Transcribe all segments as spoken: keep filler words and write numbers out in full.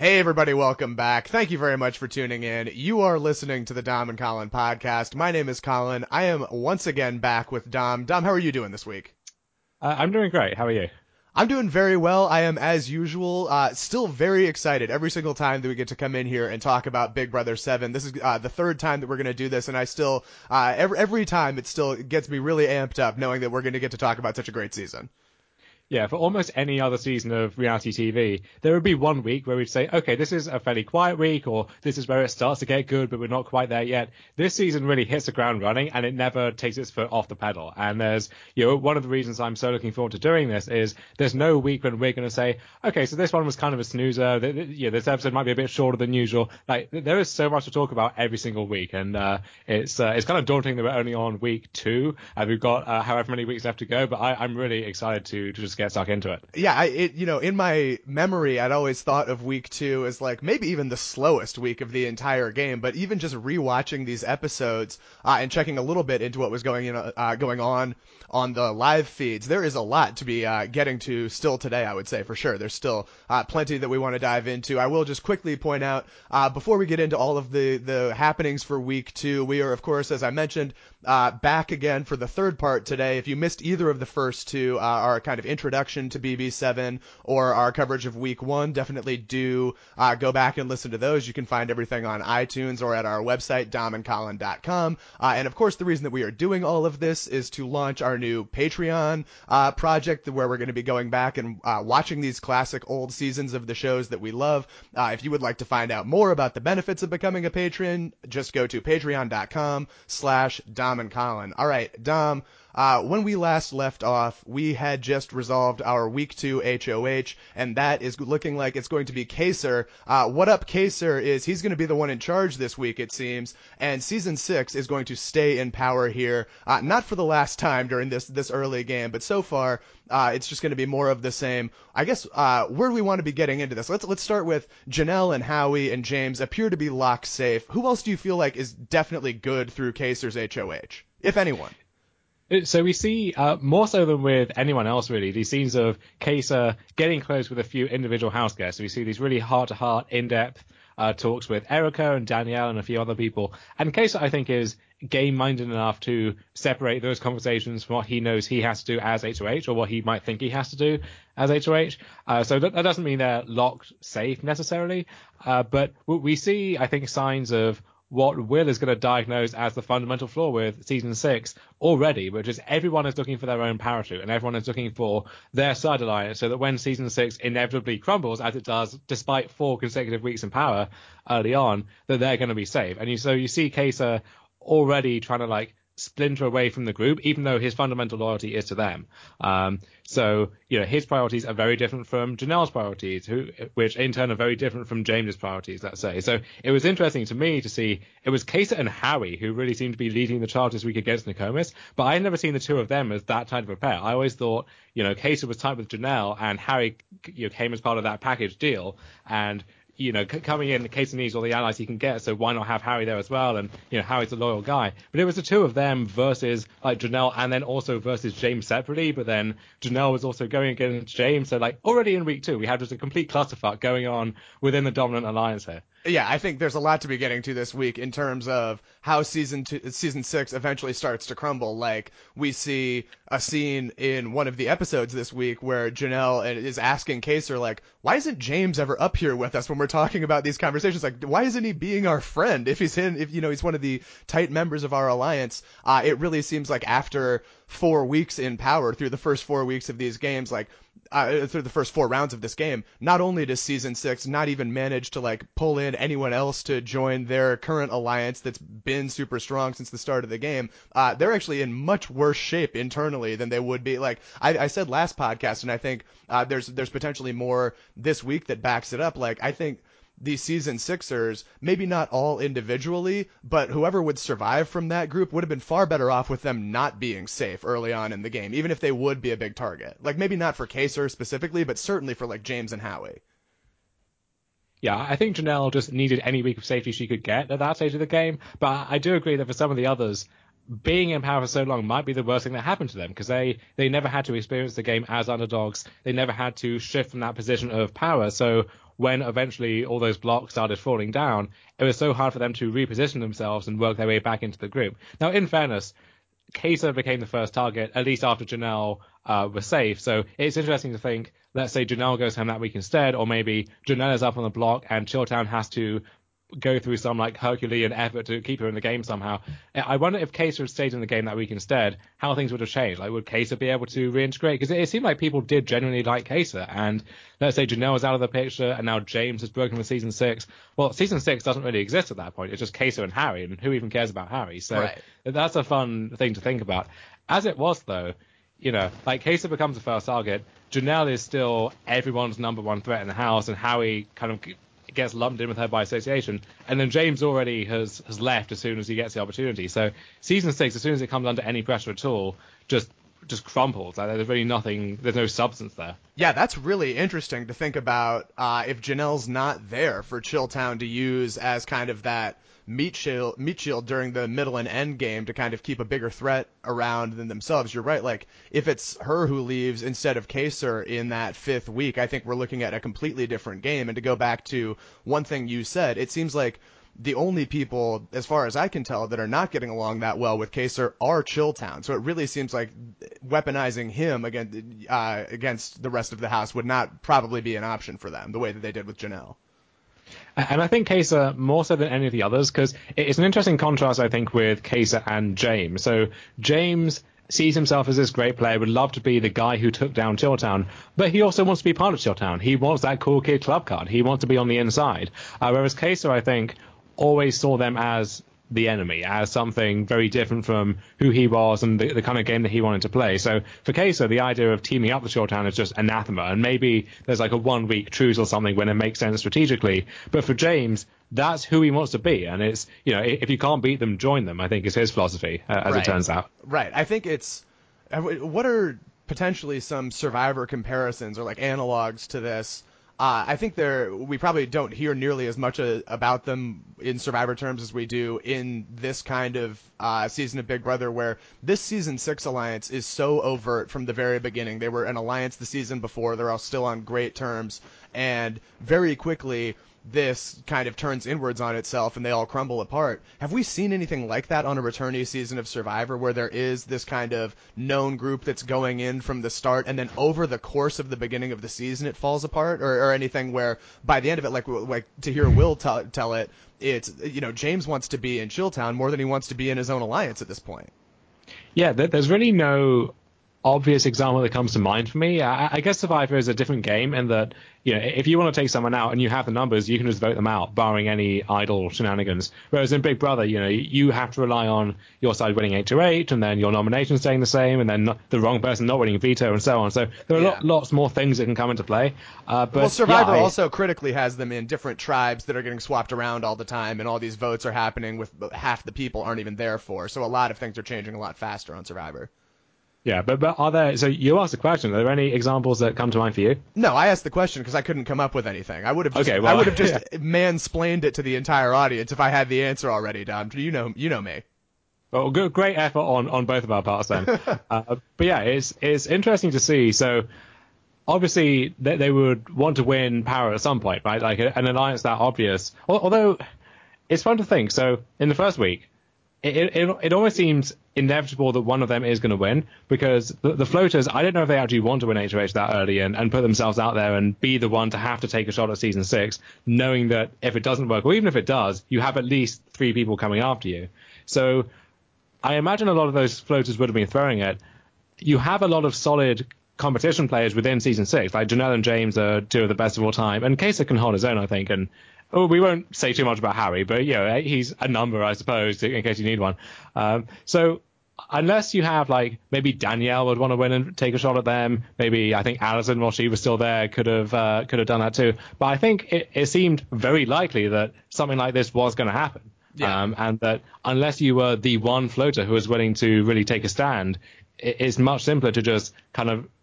Hey everybody, welcome back. Thank you very much for tuning in. You are listening to the Dom and Colin podcast. My name is Colin. I am once again back with Dom. Dom, how are you doing this week? Uh, I'm doing great. How are you? I'm doing very well. I am, as usual, uh, still very excited every single time that we get to come in here and talk about Big Brother seven. This is uh, the third time that we're going to do this, and I still, uh, every, every time it still gets me really amped up knowing that we're going to get to talk about such a great season. Yeah, for almost any other season of reality T V, there would be one week where we'd say, okay, this is a fairly quiet week, or this is where it starts to get good, but we're not quite there yet. This season really hits the ground running, and it never takes its foot off the pedal. And there's, you know, one of the reasons I'm so looking forward to doing this is there's no week when we're going to say, okay, so this one was kind of a snoozer. Yeah, this episode might be a bit shorter than usual. Like, there is so much to talk about every single week, and uh, it's uh, it's kind of daunting that we're only on week two, and we've got uh, however many weeks left to go. But I, I'm really excited to to just get stuck into it. Yeah, I, it, you know, in my memory, I'd always thought of week two as like maybe even the slowest week of the entire game. But even just rewatching these episodes uh, and checking a little bit into what was going in, uh, going on on the live feeds, there is a lot to be uh, getting to still today. I would say for sure, there's still uh, plenty that we want to dive into. I will just quickly point out uh, before we get into all of the the happenings for week two, we are of course, as I mentioned, uh, back again for the third part today. If you missed either of the first two, uh, our kind of introduction to B B seven or our coverage of week one, definitely do uh, go back and listen to those. You can find everything on iTunes or at our website, dom and colin dot com. Uh, and of course, the reason that we are doing all of this is to launch our new Patreon uh, project where we're going to be going back and uh, watching these classic old seasons of the shows that we love. Uh, if you would like to find out more about the benefits of becoming a patron, just go to patreon dot com slash dom and colin. All right, Dom. Uh, when we last left off, we had just resolved our week two H O H, and that is looking like it's going to be Kaysar. Uh, what up, Kaysar, is he's going to be the one in charge this week, it seems, and season six is going to stay in power here. Uh, not for the last time during this, this early game, but so far, uh, it's just going to be more of the same. I guess, uh, where do we want to be getting into this? Let's, let's start with Janelle and Howie and James appear to be locked safe. Who else do you feel like is definitely good through Kaysar's H O H, if anyone? So we see, uh, more so than with anyone else really, these scenes of Kaysar getting close with a few individual house guests. We see these really heart-to-heart, in-depth uh, talks with Erica and Danielle and a few other people. And Kaysar, I think, is game-minded enough to separate those conversations from what he knows he has to do as H O H or what he might think he has to do as H O H. Uh, so that, that doesn't mean they're locked safe necessarily. Uh, but we see, I think, signs of what Will is going to diagnose as the fundamental flaw with season six already, which is everyone is looking for their own parachute and everyone is looking for their side alliance, so that when season six inevitably crumbles, as it does despite four consecutive weeks in power early on, that they're going to be safe. And you, so you see Kaysar already trying to like splinter away from the group, even though his fundamental loyalty is to them. Um, so, you know, his priorities are very different from Janelle's priorities, who, which in turn are very different from James's priorities, let's say. So it was interesting to me to see it was Kaysar and Howie who really seemed to be leading the charge this week against Nokomis, but I had never seen the two of them as that type of a pair. I always thought, you know, Kaysar was tight with Janelle and Howie, you know, came as part of that package deal, and you know, c- coming in, Kaysar needs all the allies he can get, so why not have Howie there as well? And, you know, Howie's a loyal guy. But it was the two of them versus, like, Janelle, and then also versus James separately, but then Janelle was also going against James, so, like, already in week two, we had just a complete clusterfuck going on within the dominant alliance here. Yeah, I think there's a lot to be getting to this week in terms of how season two, season six eventually starts to crumble. Like, we see a scene in one of the episodes this week where Janelle is asking Kaysar, like, why isn't James ever up here with us when we're talking about these conversations? Like, why isn't he being our friend if he's in, if, you know, he's one of the tight members of our alliance? Uh, it really seems like after four weeks in power, through the first four weeks of these games, like, Uh, through the first four rounds of this game, not only does season six not even manage to like pull in anyone else to join their current alliance that's been super strong since the start of the game, uh, they're actually in much worse shape internally than they would be. Like I, I said last podcast, and I think uh, there's there's potentially more this week that backs it up. Like I think these season sixers, maybe not all individually, but whoever would survive from that group would have been far better off with them not being safe early on in the game, even if they would be a big target. Like maybe not for Kaysar specifically, but certainly for like James and Howie. Yeah, I think Janelle just needed any week of safety she could get at that stage of the game, but I do agree that for some of the others, being in power for so long might be the worst thing that happened to them, because they, they never had to experience the game as underdogs. They never had to shift from that position of power. So when eventually all those blocks started falling down, it was so hard for them to reposition themselves and work their way back into the group. Now, in fairness, Kai'Sa became the first target, at least after Janelle uh, was safe. So it's interesting to think, let's say Janelle goes home that week instead, or maybe Janelle is up on the block and Chilltown has to go through some like Herculean effort to keep her in the game somehow. I wonder if Kai'Sa had stayed in the game that week instead, how things would have changed. Like, would Kai'Sa be able to reintegrate? Because it, it seemed like people did genuinely like Kai'Sa. And let's say Janelle was out of the picture, and now James has broken for season six. Well, season six doesn't really exist at that point. It's just Kai'Sa and Harry, and who even cares about Harry? So right. That's a fun thing to think about. As it was, though, you know, like Kai'Sa becomes the first target. Janelle is still everyone's number one threat in the house, and Harry kind of gets lumped in with her by association, and then James already has has left as soon as he gets the opportunity. So season six, as soon as it comes under any pressure at all, just just crumples. Like, there's really nothing, there's no substance there. Yeah, that's really interesting to think about. Uh, if Janelle's not there for Chilltown to use as kind of that meat shield, meat shield during the middle and end game to kind of keep a bigger threat around than themselves. You're right. Like, if it's her who leaves instead of Kai'Sa in that fifth week, I think we're looking at a completely different game. And to go back to one thing you said, it seems like the only people, as far as I can tell, that are not getting along that well with Kai'Sa are Chilltown. So it really seems like weaponizing him against, uh, against the rest of the house would not probably be an option for them, the way that they did with Janelle. And I think Kai'Sa more so than any of the others, because it's an interesting contrast, I think, with Kai'Sa and James. So James sees himself as this great player, would love to be the guy who took down Chilltown, but he also wants to be part of Chilltown. He wants that cool kid club card. He wants to be on the inside. Uh, whereas Kai'Sa, I think, always saw them as the enemy, as something very different from who he was and the, the kind of game that he wanted to play. So for Kai'Sa, the idea of teaming up with Chilltown is just anathema, and maybe there's like a one-week truce or something when it makes sense strategically. But for James, that's who he wants to be, and it's, you know, if you can't beat them, join them, I think is his philosophy, uh, as right. it turns out. Right. I think it's, what are potentially some Survivor comparisons or like analogs to this? Uh, I think there we probably don't hear nearly as much a, about them in Survivor terms as we do in this kind of uh, season of Big Brother, where this season six alliance is so overt from the very beginning. They were an alliance the season before. They're all still on great terms, and very quickly this kind of turns inwards on itself and they all crumble apart. Have we seen anything like that on a returnee season of Survivor, where there is this kind of known group that's going in from the start and then over the course of the beginning of the season it falls apart, or, or anything where by the end of it, like like to hear Will t- tell it, it's, you know, James wants to be in Chilltown more than he wants to be in his own alliance at this point. Yeah, there's really no obvious example that comes to mind for me. I, I guess Survivor is a different game in that, you know, if you want to take someone out and you have the numbers, you can just vote them out, barring any idle shenanigans. Whereas in Big Brother, you know, you have to rely on your side winning eight to eight, and then your nomination staying the same, and then not, the wrong person not winning veto, and so on. So there are yeah. lot, lots more things that can come into play. Uh, but well, Survivor yeah, I, also critically has them in different tribes that are getting swapped around all the time, and all these votes are happening with half the people aren't even there for. So a lot of things are changing a lot faster on Survivor. Yeah, but, but are there, so you asked the question, are there any examples that come to mind for you? No, I asked the question because I couldn't come up with anything. I would have just, okay, well, I would have just yeah. mansplained it to the entire audience if I had the answer already, Dom. You know, you know me. Well, good, great effort on, on both of our parts then. uh, but yeah, it's, it's interesting to see. So obviously they, they would want to win power at some point, right? Like an alliance that obvious. Although it's fun to think. So in the first week, It, it it almost seems inevitable that one of them is going to win, because the, the floaters, I don't know if they actually want to win H O H that early and, and put themselves out there and be the one to have to take a shot at season six, knowing that if it doesn't work, or even if it does, you have at least three people coming after you. So I imagine a lot of those floaters would have been throwing it. You have a lot of solid competition players within season six, like Janelle and James are two of the best of all time, and Kai'Sa can hold his own, I think, and oh, we won't say too much about Harry, but, you know, he's a number, I suppose, in case you need one. Um, so unless you have, like, maybe Danielle would want to win and take a shot at them, maybe I think Alison, while she was still there, could have uh, could have done that too. But I think it, it seemed very likely that something like this was going to happen. Yeah. Um, and that unless you were the one floater who was willing to really take a stand, it, it's much simpler to just kind of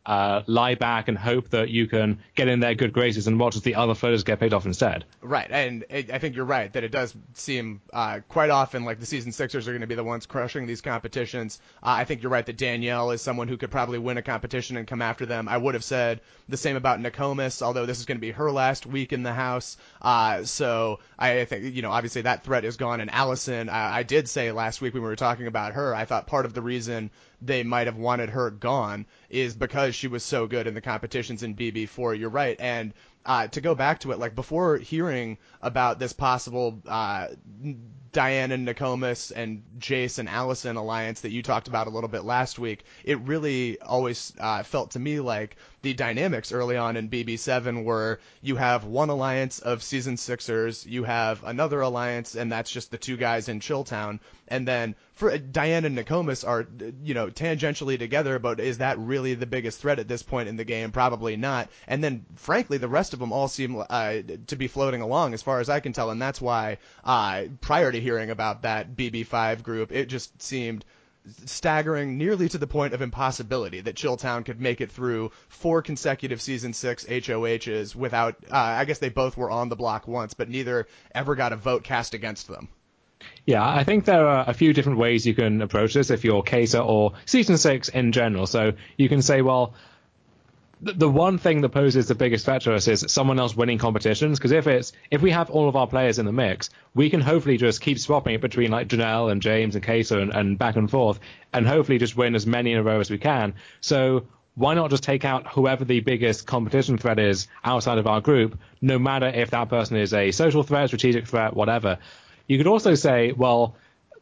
uh, lie back and hope that you can get in their good graces and watch as the other floaters get picked off instead. Right, and it, I think you're right that it does seem uh, quite often like the season sixers are going to be the ones crushing these competitions. Uh, I think you're right that Danielle is someone who could probably win a competition and come after them. I would have said the same about Nokomis, although this is going to be her last week in the house. Uh, so I think, you know, obviously that threat is gone. And Allison, I, I did say last week when we were talking about her, I thought part of the reason they might have wanted her gone is because she was so good in the competitions in B B four. You're right. And uh, to go back to it, like before hearing about this possible uh, Diane and Nokomis and Jace and Allison alliance that you talked about a little bit last week, it really always uh, felt to me like the dynamics early on in B B seven were you have one alliance of season sixers, you have another alliance, and that's just the two guys in Chilltown. And then for Diane and Nokomis are, you know, tangentially together, but is that really the biggest threat at this point in the game? Probably not. And then, frankly, the rest of them all seem uh, to be floating along as far as I can tell, and that's why uh, prior to hearing about that B B five group, it just seemed staggering, nearly to the point of impossibility, that Chilltown could make it through four consecutive season six H O Hs without, uh, I guess they both were on the block once, but neither ever got a vote cast against them. Yeah, I think there are a few different ways you can approach this if you're Kai'Sa or Season six in general. So you can say, well, the, the one thing that poses the biggest threat to us is someone else winning competitions, because if it's if we have all of our players in the mix, we can hopefully just keep swapping it between like Janelle and James and Kai'Sa and, and back and forth, and hopefully just win as many in a row as we can. So why not just take out whoever the biggest competition threat is outside of our group, no matter if that person is a social threat, strategic threat, whatever. You could also say, well,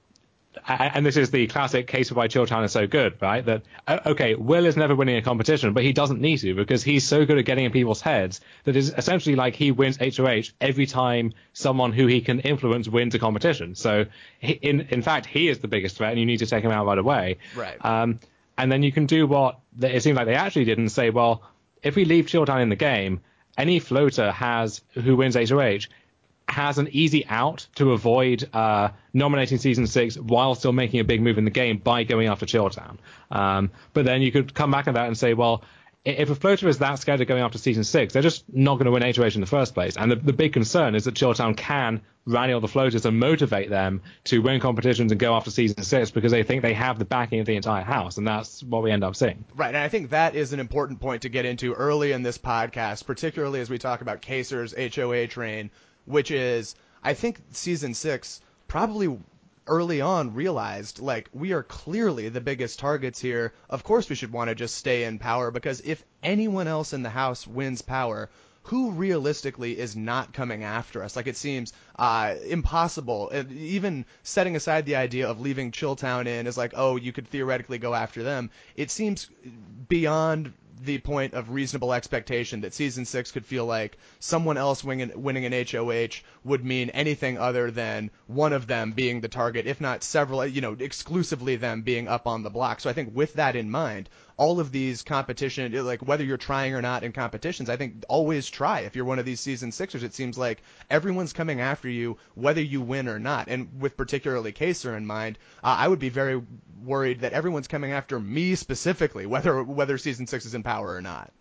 and this is the classic case of why Chilltown is so good, right? That, okay, Will is never winning a competition, but he doesn't need to because he's so good at getting in people's heads that it's essentially like he wins H O H every time someone who he can influence wins a competition. So, he, in in fact, he is the biggest threat, and you need to take him out right away. Right. Um, and then you can do what it seemed like they actually did and say, well, if we leave Chilltown in the game, any floater has who wins H O H has an easy out to avoid uh, nominating season six while still making a big move in the game by going after Chilltown. Um, but then you could come back on that and say, well, if a floater is that scared of going after season six, they're just not going to win H O H in the first place. And the, the big concern is that Chilltown can rally all the floaters and motivate them to win competitions and go after season six because they think they have the backing of the entire house. And that's what we end up seeing. Right. And I think that is an important point to get into early in this podcast, particularly as we talk about Kai'Sa's H O H reign, which is, I think season six probably early on realized, like, we are clearly the biggest targets here. Of course we should want to just stay in power, because if anyone else in the house wins power, who realistically is not coming after us? Like, it seems uh, impossible. And even setting aside the idea of leaving Chilltown in is like, oh, you could theoretically go after them. It seems beyond the point of reasonable expectation that season six could feel like someone else winning, winning an H O H would mean anything other than one of them being the target, if not several, you know, exclusively them being up on the block. So I think with that in mind, all of these competition, like whether you're trying or not in competitions, I think always try. If you're one of these season sixers, it seems like everyone's coming after you, whether you win or not. And with particularly Kai'Sa in mind, uh, I would be very worried that everyone's coming after me specifically, whether whether season six is in power or not.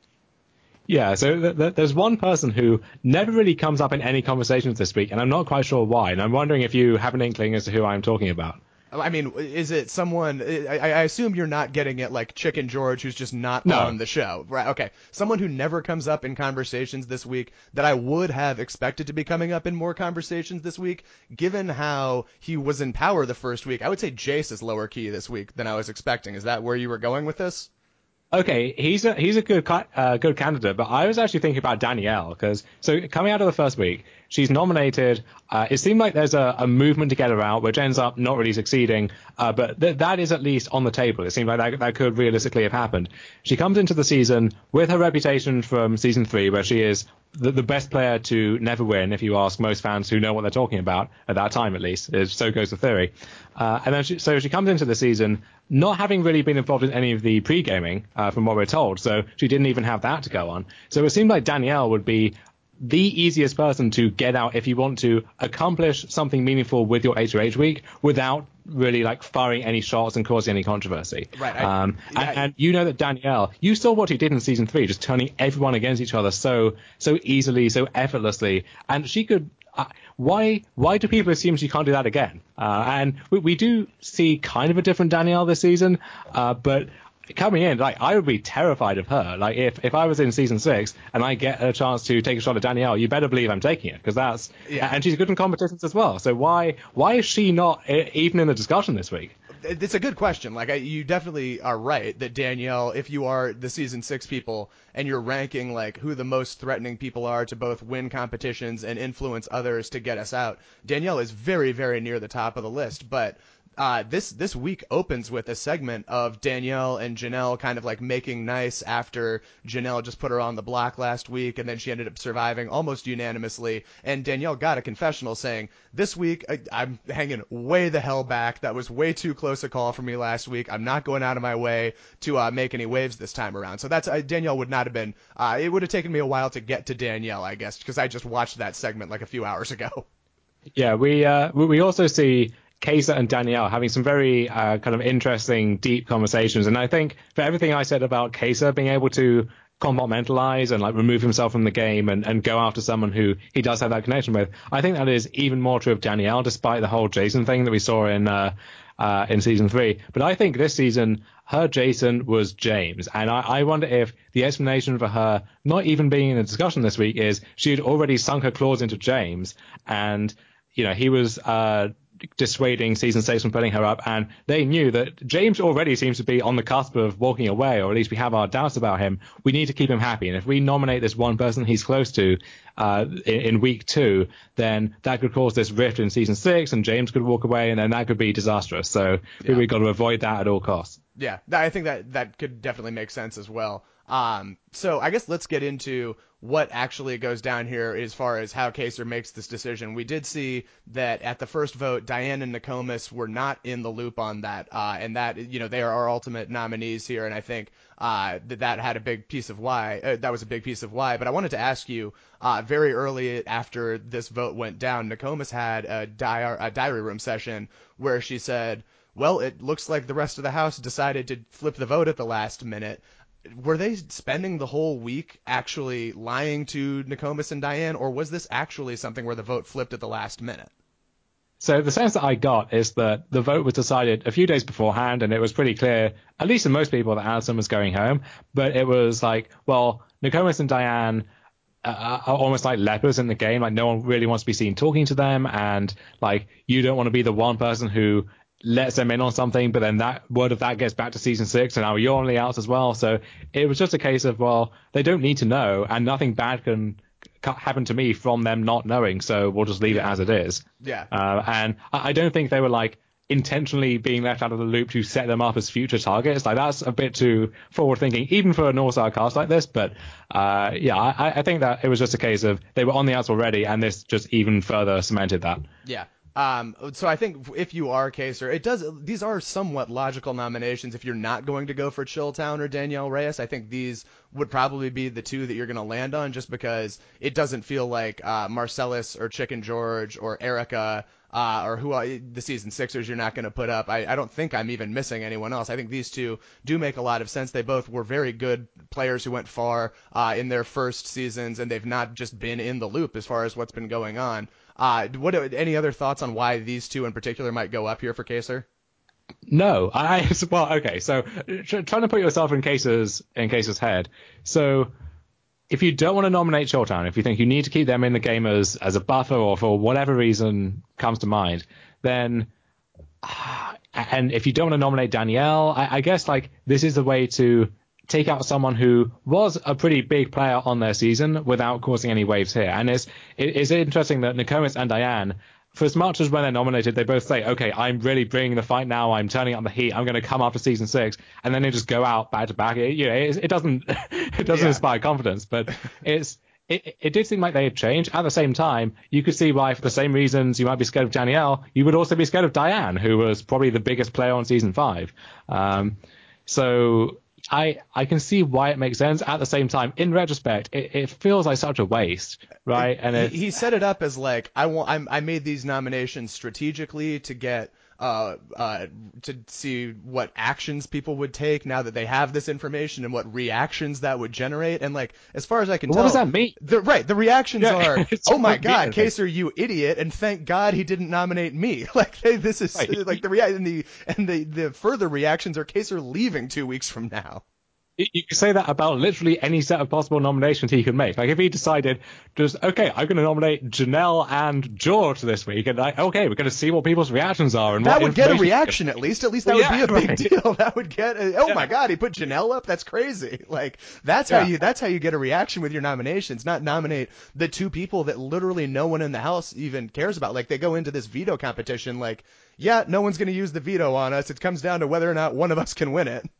Yeah, so th- th- there's one person who never really comes up in any conversations this week, and I'm not quite sure why. And I'm wondering if you have an inkling as to who I'm talking about. I mean, is it someone, I, I assume you're not getting at like Chicken George, who's just not no. on the show. Right? Okay. Someone who never comes up in conversations this week that I would have expected to be coming up in more conversations this week, given how he was in power the first week. I would say Jace is lower key this week than I was expecting. Is that where you were going with this? Okay, he's a he's a good uh, good candidate, but I was actually thinking about Danielle because so coming out of the first week, she's nominated. Uh, it seemed like there's a, a movement to get her out, which ends up not really succeeding. Uh, but th- that is at least on the table. It seemed like that, that could realistically have happened. She comes into the season with her reputation from season three, where she is the, the best player to never win, if you ask most fans who know what they're talking about, at that time at least. So goes the theory. Uh, and then she, so she comes into the season not having really been involved in any of the pre-gaming, uh, from what we're told. So she didn't even have that to go on. So it seemed like Danielle would be the easiest person to get out if you want to accomplish something meaningful with your H O H week without really like firing any shots and causing any controversy. Right. I, Um, yeah, and, and you know that Danielle, you saw what he did in season three, just turning everyone against each other so so easily, so effortlessly, and she could. Uh, why why do people assume she can't do that again? Uh, and we, we do see kind of a different Danielle this season, uh, but coming in, like, I would be terrified of her. Like, if, if I was in season six and I get a chance to take a shot at Danielle, you better believe I'm taking it, because that's yeah. and she's good in competitions as well. So why why is she not even in the discussion this week? It's a good question. Like, I, you definitely are right that Danielle, if you are the season six people and you're ranking like who the most threatening people are to both win competitions and influence others to get us out, Danielle is very, very near the top of the list. But uh, this this week opens with a segment of Danielle and Janelle kind of like making nice after Janelle just put her on the block last week, and then she ended up surviving almost unanimously. And Danielle got a confessional saying, "This week I, I'm hanging way the hell back. That was way too close a call for me last week. I'm not going out of my way to uh, make any waves this time around." So that's uh, Danielle would not have been. Uh, it would have taken me a while to get to Danielle, I guess, because I just watched that segment like a few hours ago. Yeah, we uh, we also see Kaysar and Danielle having some very uh, kind of interesting, deep conversations. And I think for everything I said about Kaysar being able to compartmentalize and like remove himself from the game and, and go after someone who he does have that connection with, I think that is even more true of Danielle, despite the whole Jason thing that we saw in uh, uh, in season three. But I think this season, her Jason was James. And I, I wonder if the explanation for her not even being in the discussion this week is she had already sunk her claws into James, and you know, he was uh, dissuading season six from putting her up, and they knew that James already seems to be on the cusp of walking away, or at least we have our doubts about him. We need to keep him happy, and if we nominate this one person he's close to uh, in, in week two, then that could cause this rift in season six, and James could walk away, and then that could be disastrous. So yeah. We've got to avoid that at all costs. Yeah, I think that that could definitely make sense as well. Um, so I guess let's get into what actually goes down here as far as how Kaysar makes this decision. We did see that at the first vote, Diane and Nokomis were not in the loop on that, uh, and that, you know, they are our ultimate nominees here, and I think uh, that that had a big piece of why. Uh, that was a big piece of why. But I wanted to ask you, uh, very early after this vote went down, Nokomis had a, di- a diary room session where she said, well, it looks like the rest of the House decided to flip the vote at the last minute. Were they spending the whole week actually lying to Nokomis and Diane, or was this actually something where the vote flipped at the last minute? So the sense that I got is that the vote was decided a few days beforehand, and it was pretty clear, at least to most people, that Allison was going home. But it was like, well, Nokomis and Diane uh, are almost like lepers in the game. Like, no one really wants to be seen talking to them, and like, you don't want to be the one person who lets them in on something, but then that word of that gets back to season six, and now you're on the outs as well. So it was just a case of, well, they don't need to know, and nothing bad can happen to me from them not knowing, so we'll just leave yeah. it as it is. Yeah. Uh, and I don't think they were like intentionally being left out of the loop to set them up as future targets. Like, that's a bit too forward thinking, even for an all-star cast like this. But uh, yeah, I, I think that it was just a case of they were on the outs already, and this just even further cemented that. Yeah. Um, so I think if you are Kaysar, it does. These are somewhat logical nominations. If you're not going to go for Chilltown or Danielle Reyes, I think these would probably be the two that you're going to land on, just because it doesn't feel like uh, Marcellus or Chicken George or Erica uh, or who uh, the season sixers you're not going to put up. I, I don't think I'm even missing anyone else. I think these two do make a lot of sense. They both were very good players who went far uh, in their first seasons, and they've not just been in the loop as far as what's been going on. Uh, what any other thoughts on why these two in particular might go up here for Kaysar? No, I well, okay. So trying to put yourself in Kaysar's in Kaysar's head. So if you don't want to nominate Chilltown, if you think you need to keep them in the game as as a buffer or for whatever reason comes to mind, then uh, and if you don't want to nominate Danielle, I, I guess like this is a way to take out someone who was a pretty big player on their season without causing any waves here. And it's it, it's interesting that Nokomis and Diane, for as much as when they're nominated, they both say, okay, I'm really bringing the fight now. I'm turning up the heat. I'm going to come after season six. And then they just go out back to back. It, you know, it, it doesn't it doesn't yeah. inspire confidence. But it's it, it did seem like they had changed. At the same time, you could see why, for the same reasons you might be scared of Danielle, you would also be scared of Diane, who was probably the biggest player on season five. Um, so... I, I can see why it makes sense. At the same time, in retrospect, it, it feels like such a waste, right? And he, he set it up as like I want. I'm, I made these nominations strategically to get uh, uh, to see what actions people would take now that they have this information and what reactions that would generate. And like, as far as I can What tell, does that mean? The, right, the reactions Yeah, are, it's oh my not God, anything. Kaser, you idiot, and thank God he didn't nominate me. Like, they, this is Right. like the rea- and the and the the further reactions are Kaser leaving two weeks from now. You could say that about literally any set of possible nominations he could make. Like if he decided, just okay, I'm going to nominate Janelle and George this week, and I, okay, we're going to see what people's reactions are, and That what would get a information- reaction at least. At least that Well, would yeah, be a big right. deal. That would get. A, oh Yeah. my God, he put Janelle up. That's crazy. Like that's how Yeah. you. That's how you get a reaction with your nominations. Not nominate the two people that literally no one in the House even cares about. Like they go into this veto competition. Like yeah, no one's going to use the veto on us. It comes down to whether or not one of us can win it.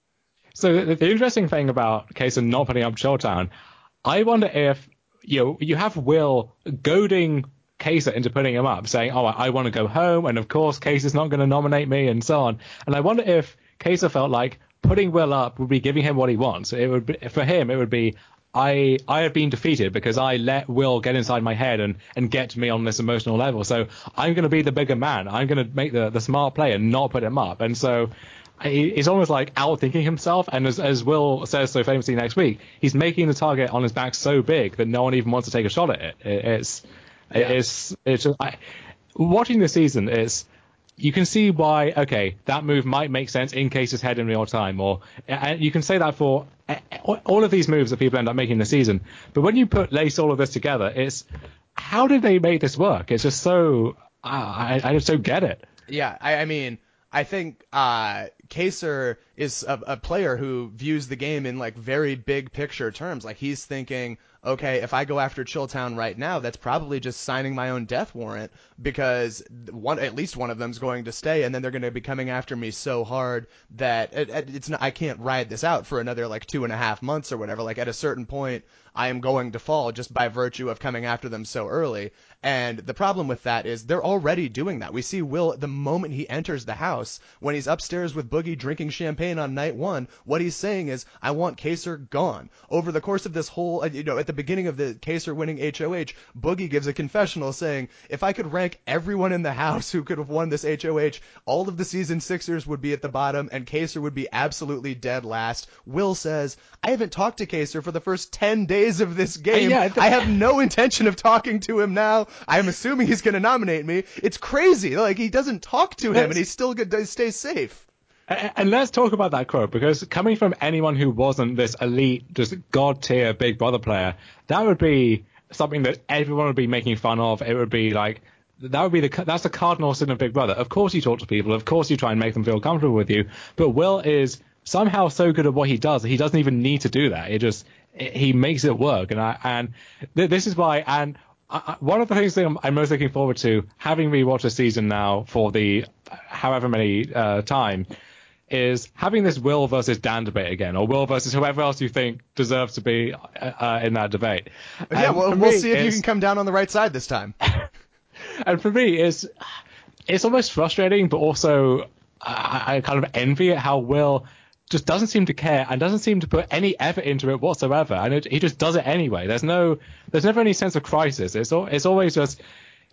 So the, the interesting thing about Kaser not putting up Chilltown, I wonder if you know, you have Will goading Kaser into putting him up, saying, "Oh, I, I want to go home," and of course Kaser's not going to nominate me, and so on. And I wonder if Kaser felt like putting Will up would be giving him what he wants. It would be, for him, it would be, I I have been defeated because I let Will get inside my head and, and get to me on this emotional level. So I'm going to be the bigger man. I'm going to make the, the smart play and not put him up. And so he's almost like outthinking himself. And as, as Will says so famously next week, he's making the target on his back so big that no one even wants to take a shot at it. it it's, yeah. it's, it's just, I, watching this season, it's, you can see why, okay, that move might make sense in Kaser's head in real time, or and you can say that for all of these moves that people end up making this season. But when you put lace all of this together, it's how did they make this work? It's just so I, I just don't get it. Yeah, I, I mean, I think uh, Kaser is a, a player who views the game in like very big picture terms. Like he's thinking, okay, if I go after Chilltown right now, that's probably just signing my own death warrant because one, at least one of them's going to stay, and then they're going to be coming after me so hard that it, it's not, I can't ride this out for another like two and a half months or whatever. Like at a certain point, I am going to fall just by virtue of coming after them so early. And the problem with that is they're already doing that. We see Will the moment he enters the house, when he's upstairs with Boogie drinking champagne on night one, what he's saying is, I want Kaser gone. Over the course of this whole, you know, at the beginning of the Kaser winning H O H, Boogie gives a confessional saying, if I could rank everyone in the house who could have won this H O H, all of the season sixers would be at the bottom and Kaser would be absolutely dead last. Will says, I haven't talked to Kaser for the first ten days of this game. Yeah, th- I have no intention of talking to him now. I'm assuming he's going to nominate me. It's crazy. Like, he doesn't talk to him, Let's, and he's still going to stay safe. And let's talk about that quote, because coming from anyone who wasn't this elite, just god-tier Big Brother player, that would be something that everyone would be making fun of. It would be like, that would be the, that's the cardinal sin of Big Brother. Of course you talk to people. Of course you try and make them feel comfortable with you. But Will is somehow so good at what he does that he doesn't even need to do that. It just, it, he makes it work. And I, and th- this is why, and I, one of the things that I'm, I'm most looking forward to, having rewatched the season now for the however many uh, time, is having this Will versus Dan debate again, or Will versus whoever else you think deserves to be uh, uh, in that debate. Yeah, And well, for we'll me, see if you it's- can come down on the right side this time. And for me, it's it's almost frustrating, but also I, I kind of envy at how Will just doesn't seem to care and doesn't seem to put any effort into it whatsoever, and it, he just does it anyway. There's no, there's never any sense of crisis. It's al- it's always just,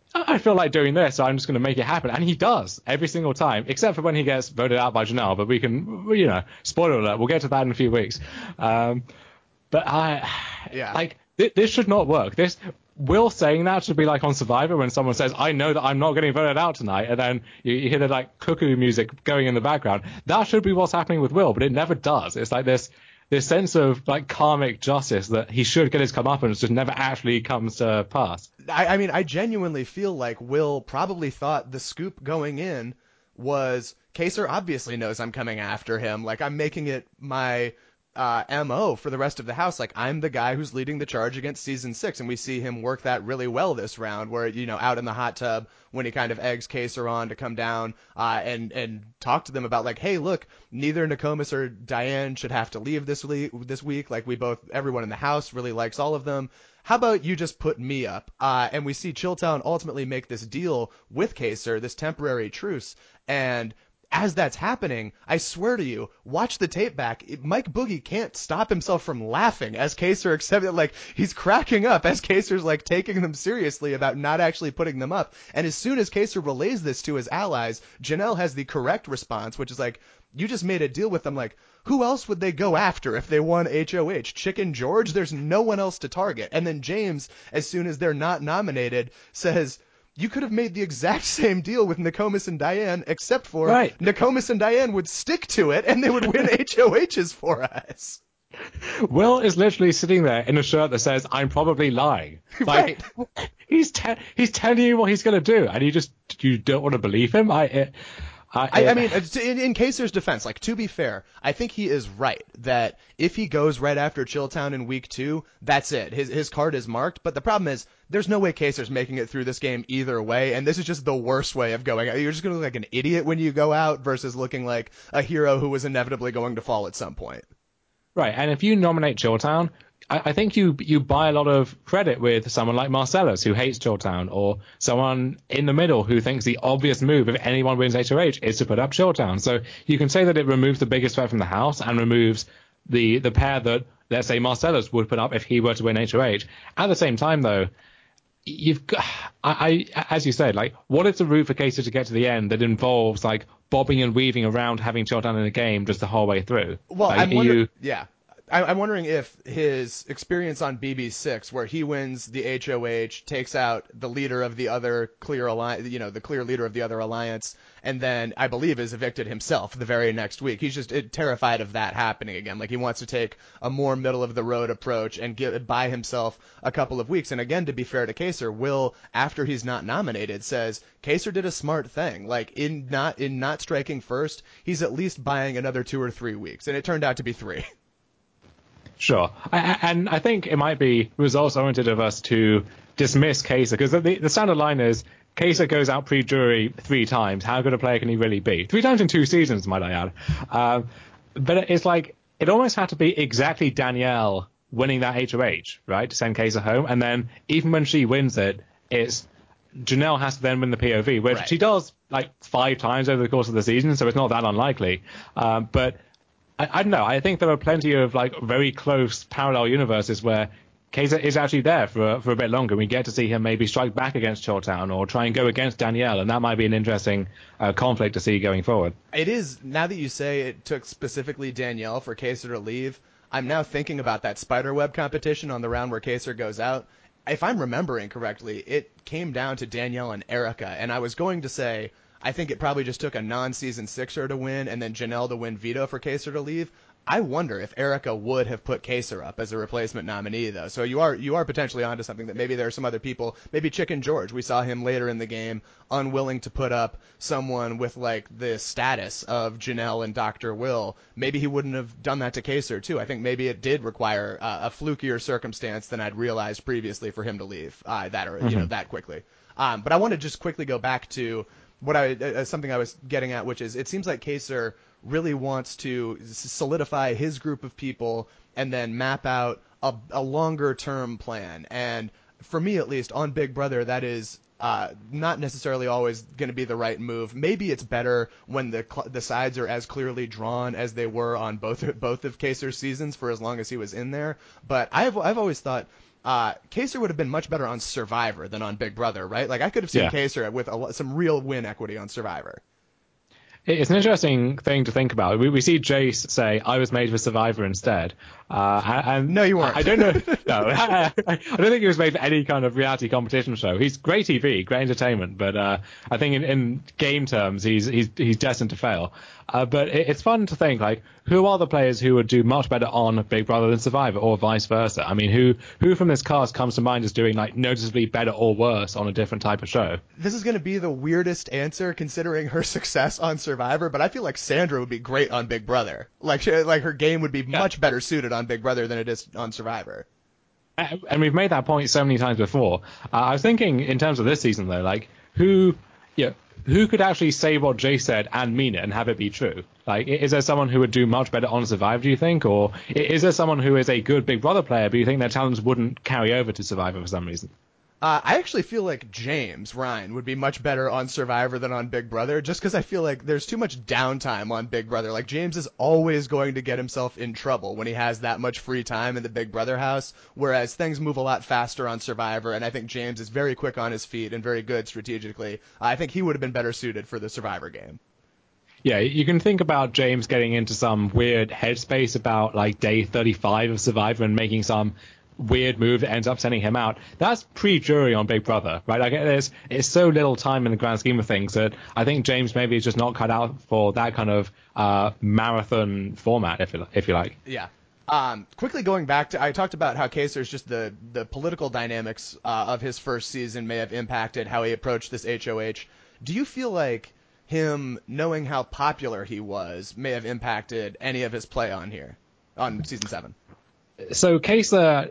I feel like doing this, so I'm just going to make it happen. And he does every single time, except for when he gets voted out by Janelle. But we can, you know, spoiler alert, we'll get to that in a few weeks. Um, but I, Yeah. like, th- this should not work. This, Will saying that should be like on Survivor when someone says, I know that I'm not getting voted out tonight. And then you, you hear the like cuckoo music going in the background. That should be what's happening with Will, but it never does. It's like this, this sense of like karmic justice that he should get his comeuppance just never actually comes to pass. I, I mean, I genuinely feel like Will probably thought the scoop going in was Kaser obviously knows I'm coming after him. Like, I'm making it my uh, M O for the rest of the house. Like, I'm the guy who's leading the charge against season six, and we see him work that really well this round, where, you know, out in the hot tub when he kind of eggs Kaser on to come down uh, and and talk to them about like, hey, look, neither Nokomis or Diane should have to leave this week. This week, like, we both, everyone in the house really likes all of them. How about you just put me up? Uh, and we see Chilltown ultimately make this deal with Kaser, this temporary truce, and as that's happening, I swear to you, watch the tape back. It, Mike Boogie can't stop himself from laughing as Kaysar accepted, like he's cracking up as Kaysar's like taking them seriously about not actually putting them up. And as soon as Kaysar relays this to his allies, Janelle has the correct response, which is like, you just made a deal with them. Like, who else would they go after if they won H O H? Chicken George? There's no one else to target. And then James, as soon as they're not nominated, says, you could have made the exact same deal with Nokomis and Diane, except for right. Nokomis and Diane would stick to it and they would win H O Hs for us. Will is literally sitting there in a shirt that says, I'm probably lying. Like, right. He's, te- he's telling you what he's going to do, and you just you don't want to believe him. I... It, I, I, I mean, in, in Kaysar's defense, like, to be fair, I think he is right that if he goes right after Chilltown in week two, that's it. His his card is marked. But the problem is, there's no way Kaysar's making it through this game either way, and this is just the worst way of going out. You're just going to look like an idiot when you go out versus looking like a hero who was inevitably going to fall at some point. Right, and if you nominate Chilltown, I, I think you you buy a lot of credit with someone like Marcellus, who hates Chilltown, or someone in the middle who thinks the obvious move if anyone wins H O H is to put up Chilltown. So you can say that it removes the biggest threat from the house and removes the, the pair that, let's say, Marcellus would put up if he were to win H O H. At the same time, though, you've got, I, I as you said, like, what is the route for Kaysar to get to the end that involves, like, bobbing and weaving around having Chilltown in a game just the whole way through? Well, like, I'm wondering, you, yeah. I'm wondering if his experience on B B six, where he wins the H O H, takes out the leader of the other clear alliance, you know, the clear leader of the other alliance, and then I believe is evicted himself the very next week. He's just terrified of that happening again. Like, he wants to take a more middle of the road approach and get buy himself a couple of weeks. And again, to be fair to Kaysar, Will, after he's not nominated, says Kaysar did a smart thing. Like, in not in not striking first, he's at least buying another two or three weeks, and it turned out to be three. Sure. I, and I think it might be results-oriented of us to dismiss Kaysar, because the, the standard line is Kaysar goes out pre-jury three times. How good a player can he really be? Three times in two seasons, might I add. Um, but it's like, it almost had to be exactly Danielle winning that H O H, right, to send Kaysar home. And then even when she wins it, it's Janelle has to then win the P O V, which right. she does like five times over the course of the season, so it's not that unlikely. Um, but I, I don't know. I think there are plenty of like very close parallel universes where Kaysar is actually there for for a bit longer. We get to see him maybe strike back against Chilltown or try and go against Danielle, and that might be an interesting uh, conflict to see going forward. It is, now that you say it took specifically Danielle for Kaysar to leave, I'm now thinking about that spiderweb competition on the round where Kaysar goes out. If I'm remembering correctly, it came down to Danielle and Erica, and I was going to say I think it probably just took a non-season sixer to win and then Janelle to win veto for Kaysar to leave. I wonder if Erica would have put Kaysar up as a replacement nominee, though. So you are you are potentially onto something, that maybe there are some other people, maybe Chicken George. We saw him later in the game unwilling to put up someone with like the status of Janelle and Doctor Will. Maybe he wouldn't have done that to Kaysar too. I think maybe it did require uh, a flukier circumstance than I'd realized previously for him to leave uh, that or mm-hmm. you know that quickly. Um, but I want to just quickly go back to what I uh, something I was getting at, which is it seems like Kaysar really wants to solidify his group of people and then map out a, a longer term plan. And for me, at least, on Big Brother, that is uh, not necessarily always going to be the right move. Maybe it's better when the cl- the sides are as clearly drawn as they were on both both of Kaysar's seasons for as long as he was in there. But I've I've always thought uh, Kaysar would have been much better on Survivor than on Big Brother, right? Like I could have seen yeah. Kaysar with a, some real win equity on Survivor. It's an interesting thing to think about. We, we see Jace say, I was made for Survivor instead. Uh, and no, you weren't. I, I don't know. No, I, I don't think he was made for any kind of reality competition show. He's great T V, great entertainment, but uh, I think in, in game terms, he's he's he's destined to fail. Uh, but it, it's fun to think, like, who are the players who would do much better on Big Brother than Survivor, or vice versa? I mean, who who from this cast comes to mind as doing, like, noticeably better or worse on a different type of show? This is going to be the weirdest answer considering her success on Survivor, but I feel like Sandra would be great on Big Brother. Like, she, like her game would be yeah. much better suited on Big Brother than it is on Survivor. And we've made that point so many times before. Uh, I was thinking in terms of this season, though, like, who, you know, who could actually say what Jay said and mean it and have it be true? Like, is there someone who would do much better on Survivor, do you think? Or is there someone who is a good Big Brother player, but you think their talents wouldn't carry over to Survivor for some reason? Uh, I actually feel like James Ryan would be much better on Survivor than on Big Brother, just because I feel like there's too much downtime on Big Brother. Like, James is always going to get himself in trouble when he has that much free time in the Big Brother house, whereas things move a lot faster on Survivor, and I think James is very quick on his feet and very good strategically. I think he would have been better suited for the Survivor game. Yeah, you can think about James getting into some weird headspace about like day thirty-five of Survivor and making some weird move that ends up sending him out. That's pre-jury on Big Brother, right? Like, there's it's so little time in the grand scheme of things that I think James maybe is just not cut out for that kind of uh, marathon format, if you, if you like. Yeah. Um, quickly going back to, I talked about how Kaysar's just the, the political dynamics uh, of his first season may have impacted how he approached this H O H. Do you feel like him knowing how popular he was may have impacted any of his play on here, on season seven? So Kaysar,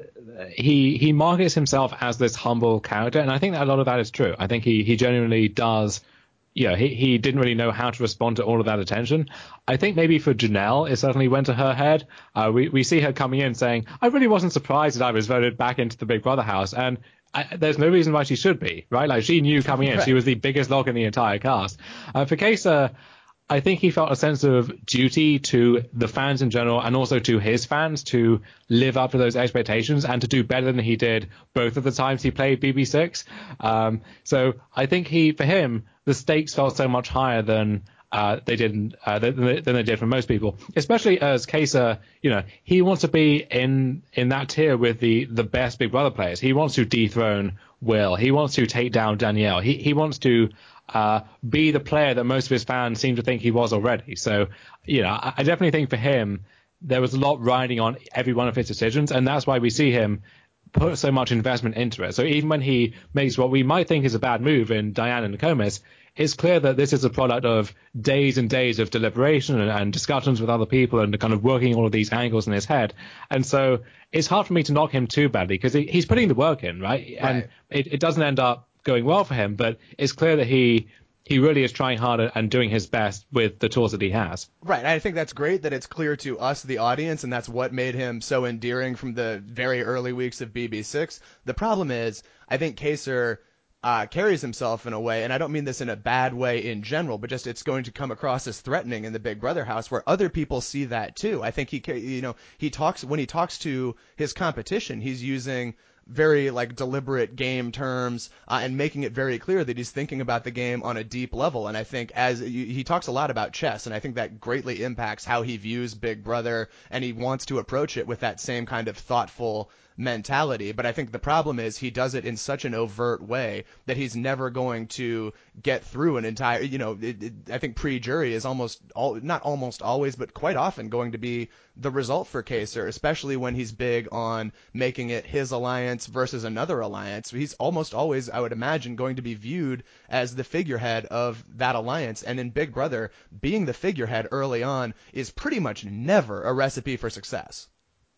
he he markets himself as this humble character, and I think that a lot of that is true. I think he, he genuinely does, you know, he, he didn't really know how to respond to all of that attention. I think maybe for Janelle, it certainly went to her head. Uh, we, we see her coming in saying, I really wasn't surprised that I was voted back into the Big Brother house, and I, there's no reason why she should be, right? Like, she knew coming in, right. She was the biggest lock in the entire cast. Uh, for Kaysar, I think he felt a sense of duty to the fans in general and also to his fans to live up to those expectations and to do better than he did both of the times he played B B six. Um, so I think he, for him, the stakes felt so much higher than uh, they did uh, than, than they did for most people, especially as Kaysar, you know, he wants to be in in that tier with the the best Big Brother players. He wants to dethrone Will. He wants to take down Danielle. He he wants to Uh, be the player that most of his fans seem to think he was already. So, you know, I, I definitely think for him, there was a lot riding on every one of his decisions, and that's why we see him put so much investment into it. So even when he makes what we might think is a bad move in Diane and Nokomis, it's clear that this is a product of days and days of deliberation and, and discussions with other people and kind of working all of these angles in his head. And so it's hard for me to knock him too badly because he, he's putting the work in, right? right. And it, it doesn't end up going well for him, but it's clear that he he really is trying hard and doing his best with the tools that he has. Right. I think that's great that it's clear to us, the audience, and that's what made him so endearing from the very early weeks of B B six. The problem is, I think Kaysar uh, carries himself in a way, and I don't mean this in a bad way in general, but just it's going to come across as threatening in the Big Brother house where other people see that too. I think he, you know, he talks, when he talks to his competition, he's using very like deliberate game terms uh, and making it very clear that he's thinking about the game on a deep level. And I think as he talks a lot about chess, and I think that greatly impacts how he views Big Brother, and he wants to approach it with that same kind of thoughtful mentality. But I think the problem is he does it in such an overt way that he's never going to get through an entire, you know, it, it, I think pre-jury is almost all, not almost always, but quite often going to be the result for Kaysar, especially when he's big on making it his alliance versus another alliance. He's almost always, I would imagine, going to be viewed as the figurehead of that alliance. And in Big Brother, being the figurehead early on is pretty much never a recipe for success.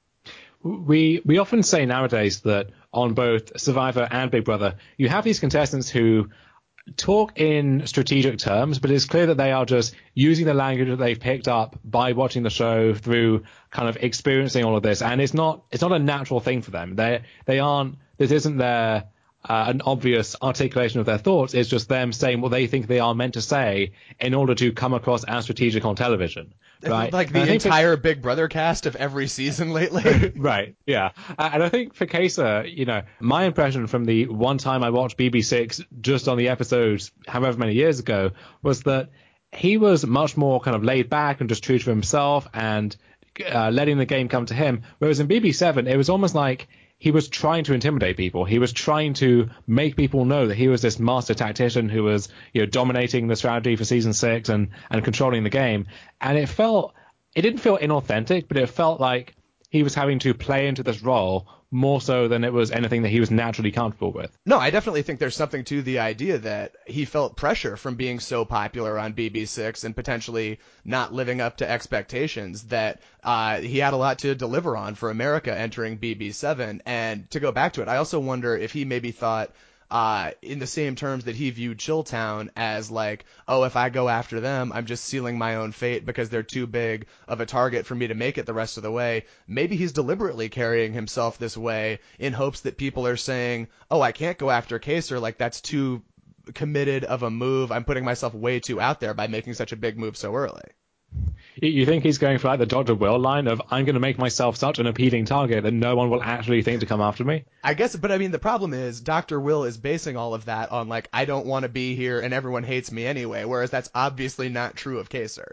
We we often say nowadays that on both Survivor and Big Brother, you have these contestants who talk in strategic terms, but it's clear that they are just using the language that they've picked up by watching the show through kind of experiencing all of this, and it's not it's not a natural thing for them. They they aren't. This isn't their uh, an obvious articulation of their thoughts. It's just them saying what they think they are meant to say in order to come across as strategic on television. Right? Like the entire for, Big Brother cast of every season lately. Right, yeah. And I think for Kaysar, you know, my impression from the one time I watched B B six just on the episodes however many years ago was that he was much more kind of laid back and just true to himself and uh, letting the game come to him. Whereas in B B seven, it was almost like he was trying to intimidate people. He was trying to make people know that he was this master tactician who was, you know, dominating the strategy for season six and, and controlling the game. And it felt, it didn't feel inauthentic, but it felt like he was having to play into this role more so than it was anything that he was naturally comfortable with. No, I definitely think there's something to the idea that he felt pressure from being so popular on B B six and potentially not living up to expectations, that uh, he had a lot to deliver on for America entering B B seven. And to go back to it, I also wonder if he maybe thought uh, in the same terms that he viewed Chilltown as like, oh, if I go after them, I'm just sealing my own fate because they're too big of a target for me to make it the rest of the way. Maybe he's deliberately carrying himself this way in hopes that people are saying, oh, I can't go after Kaser, like that's too committed of a move. I'm putting myself way too out there by making such a big move so early. You think he's going for like the Doctor Will line of, I'm going to make myself such an appealing target that no one will actually think to come after me? I guess, but I mean, the problem is Doctor Will is basing all of that on like, I don't want to be here and everyone hates me anyway, whereas that's obviously not true of Kaser.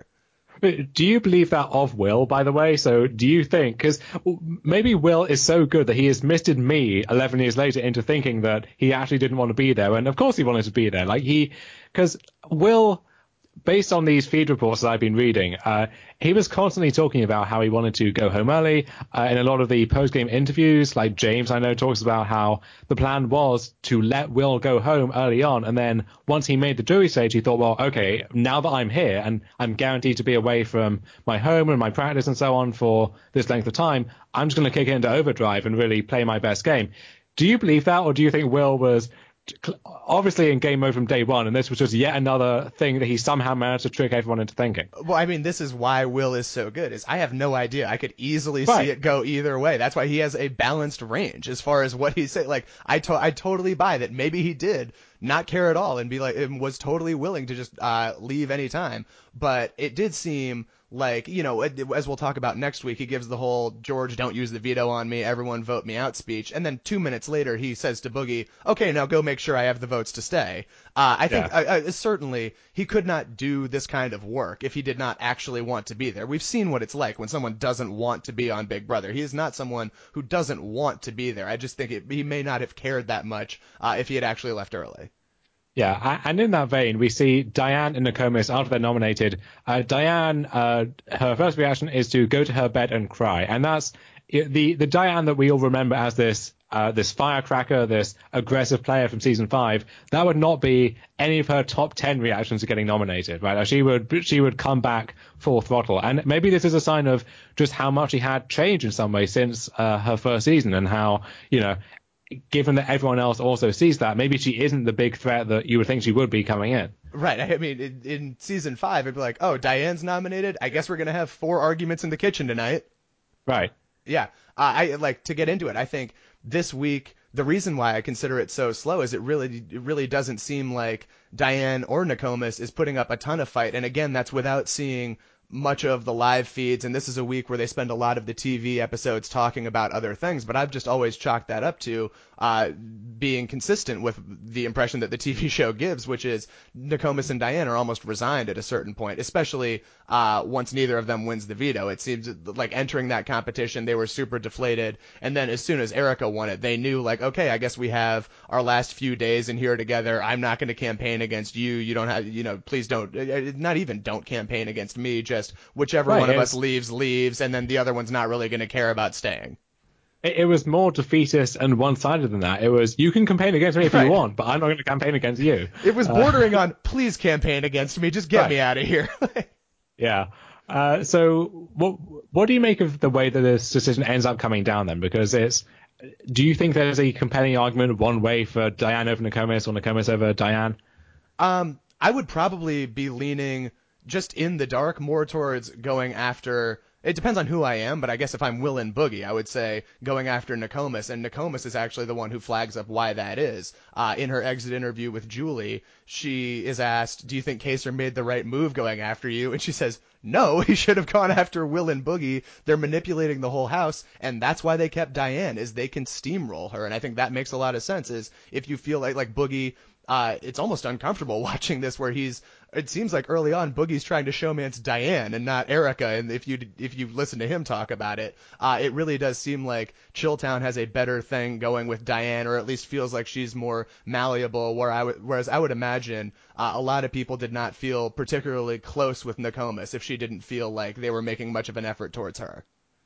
Do you believe that of Will, by the way? So do you think, because maybe Will is so good that he has misted me eleven years later into thinking that he actually didn't want to be there, and of course he wanted to be there. Like he, because Will, based on these feed reports that I've been reading, uh, he was constantly talking about how he wanted to go home early. Uh, in a lot of the post-game interviews, like James, I know, talks about how the plan was to let Will go home early on. And then once he made the jury stage, he thought, well, okay, now that I'm here and I'm guaranteed to be away from my home and my practice and so on for this length of time, I'm just going to kick it into overdrive and really play my best game. Do you believe that, or do you think Will was obviously in game mode from day one, and this was just yet another thing that he somehow managed to trick everyone into thinking? Well, I mean, this is why Will is so good, is I have no idea. I could easily right. see it go either way. That's why he has a balanced range as far as what he's saying. Like, I, to- I totally buy that maybe he did not care at all and be like, and was totally willing to just uh, leave any time. But it did seem like, you know, as we'll talk about next week, he gives the whole George, don't use the veto on me, everyone vote me out speech. And then two minutes later, he says to Boogie, okay, now go make sure I have the votes to stay. Uh, I think yeah. uh, uh, certainly he could not do this kind of work if he did not actually want to be there. We've seen what it's like when someone doesn't want to be on Big Brother. He is not someone who doesn't want to be there. I just think it, he may not have cared that much uh, if he had actually left early. Yeah, and in that vein, we see Diane and Nokomis after they're nominated. Uh, Diane, uh, her first reaction is to go to her bed and cry, and that's the the Diane that we all remember as this uh, this firecracker, this aggressive player from season five. That would not be any of her top ten reactions to getting nominated, right? She would she would come back full throttle, and maybe this is a sign of just how much she had changed in some way since uh, her first season, and how, you know, given that everyone else also sees that, maybe she isn't the big threat that you would think she would be coming in. Right. I mean, in, in season five, it'd be like, oh, Diane's nominated. I guess we're going to have four arguments in the kitchen tonight. Right. Yeah. Uh, I like to get into it. I think this week, the reason why I consider it so slow is it really, it really doesn't seem like Diane or Nokomis is putting up a ton of fight. And again, that's without seeing much of the live feeds, and this is a week where they spend a lot of the T V episodes talking about other things, but I've just always chalked that up to uh, being consistent with the impression that the T V show gives, which is Nokomis and Diane are almost resigned at a certain point, especially uh, once neither of them wins the veto. It seems like entering that competition, they were super deflated, and then as soon as Erica won it, they knew, like, okay, I guess we have our last few days in here together. I'm not going to campaign against you. You don't have, you know, please don't, not even don't campaign against me, just Just whichever right, one of us leaves, leaves, and then the other one's not really going to care about staying. It, it was more defeatist and one-sided than that. It was, you can campaign against me if right. you want, but I'm not going to campaign against you. It was bordering uh, on, please campaign against me, just get right. me out of here. yeah. Uh, so what what do you make of the way that this decision ends up coming down then? Because it's, do you think there's a compelling argument one way for Diane over Nokomis or Nokomis over Diane? Um, I would probably be leaning just in the dark more towards going after, it depends on who I am, but I guess if I'm Will and Boogie, I would say going after Nokomis, and Nokomis is actually the one who flags up why that is. Uh, in her exit interview with Julie, she is asked, do you think Kaser made the right move going after you? And she says, no, he should have gone after Will and Boogie. They're manipulating the whole house, and that's why they kept Diane, is they can steamroll her, and I think that makes a lot of sense, is if you feel like, like Boogie, Uh, it's almost uncomfortable watching this where he's, it seems like early on Boogie's trying to showmance Diane and not Erica, and if you if you listen to him talk about it, uh, it really does seem like Chilltown has a better thing going with Diane, or at least feels like she's more malleable, where I w- whereas I would imagine uh, a lot of people did not feel particularly close with Nokomis if she didn't feel like they were making much of an effort towards her.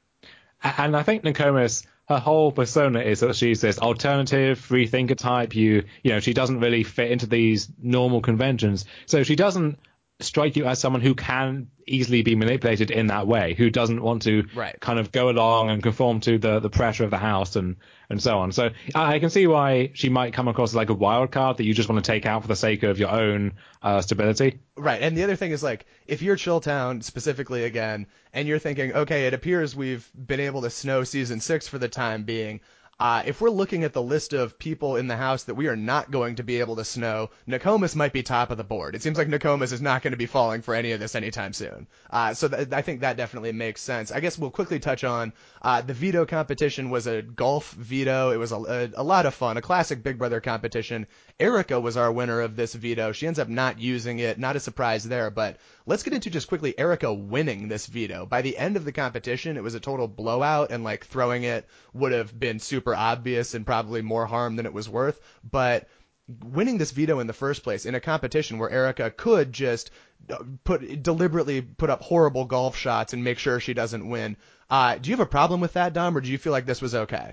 And I think Nokomis, her whole persona is that she's this alternative free thinker type. You, you know, she doesn't really fit into these normal conventions. So she doesn't strike you as someone who can easily be manipulated in that way, who doesn't want to right. kind of go along and conform to the, the pressure of the house and, and so on. So I can see why she might come across as like a wild card that you just want to take out for the sake of your own uh, stability. Right. And the other thing is, like, if you're Chilltown specifically again, and you're thinking, okay, it appears we've been able to snow season six for the time being, Uh, if we're looking at the list of people in the house that we are not going to be able to snow, Nokomis might be top of the board. It seems like Nokomis is not going to be falling for any of this anytime soon. Uh, so th- I think that definitely makes sense. I guess we'll quickly touch on uh, the veto competition was a golf veto. It was a, a, a lot of fun, a classic Big Brother competition. Erica was our winner of this veto. She ends up not using it. Not a surprise there, but let's get into just quickly Erica winning this veto. By the end of the competition, it was a total blowout, and like throwing it would have been super obvious and probably more harm than it was worth. But winning this veto in the first place in a competition where Erica could just put deliberately put up horrible golf shots and make sure she doesn't win. Uh, do you have a problem with that, Dom, or do you feel like this was okay?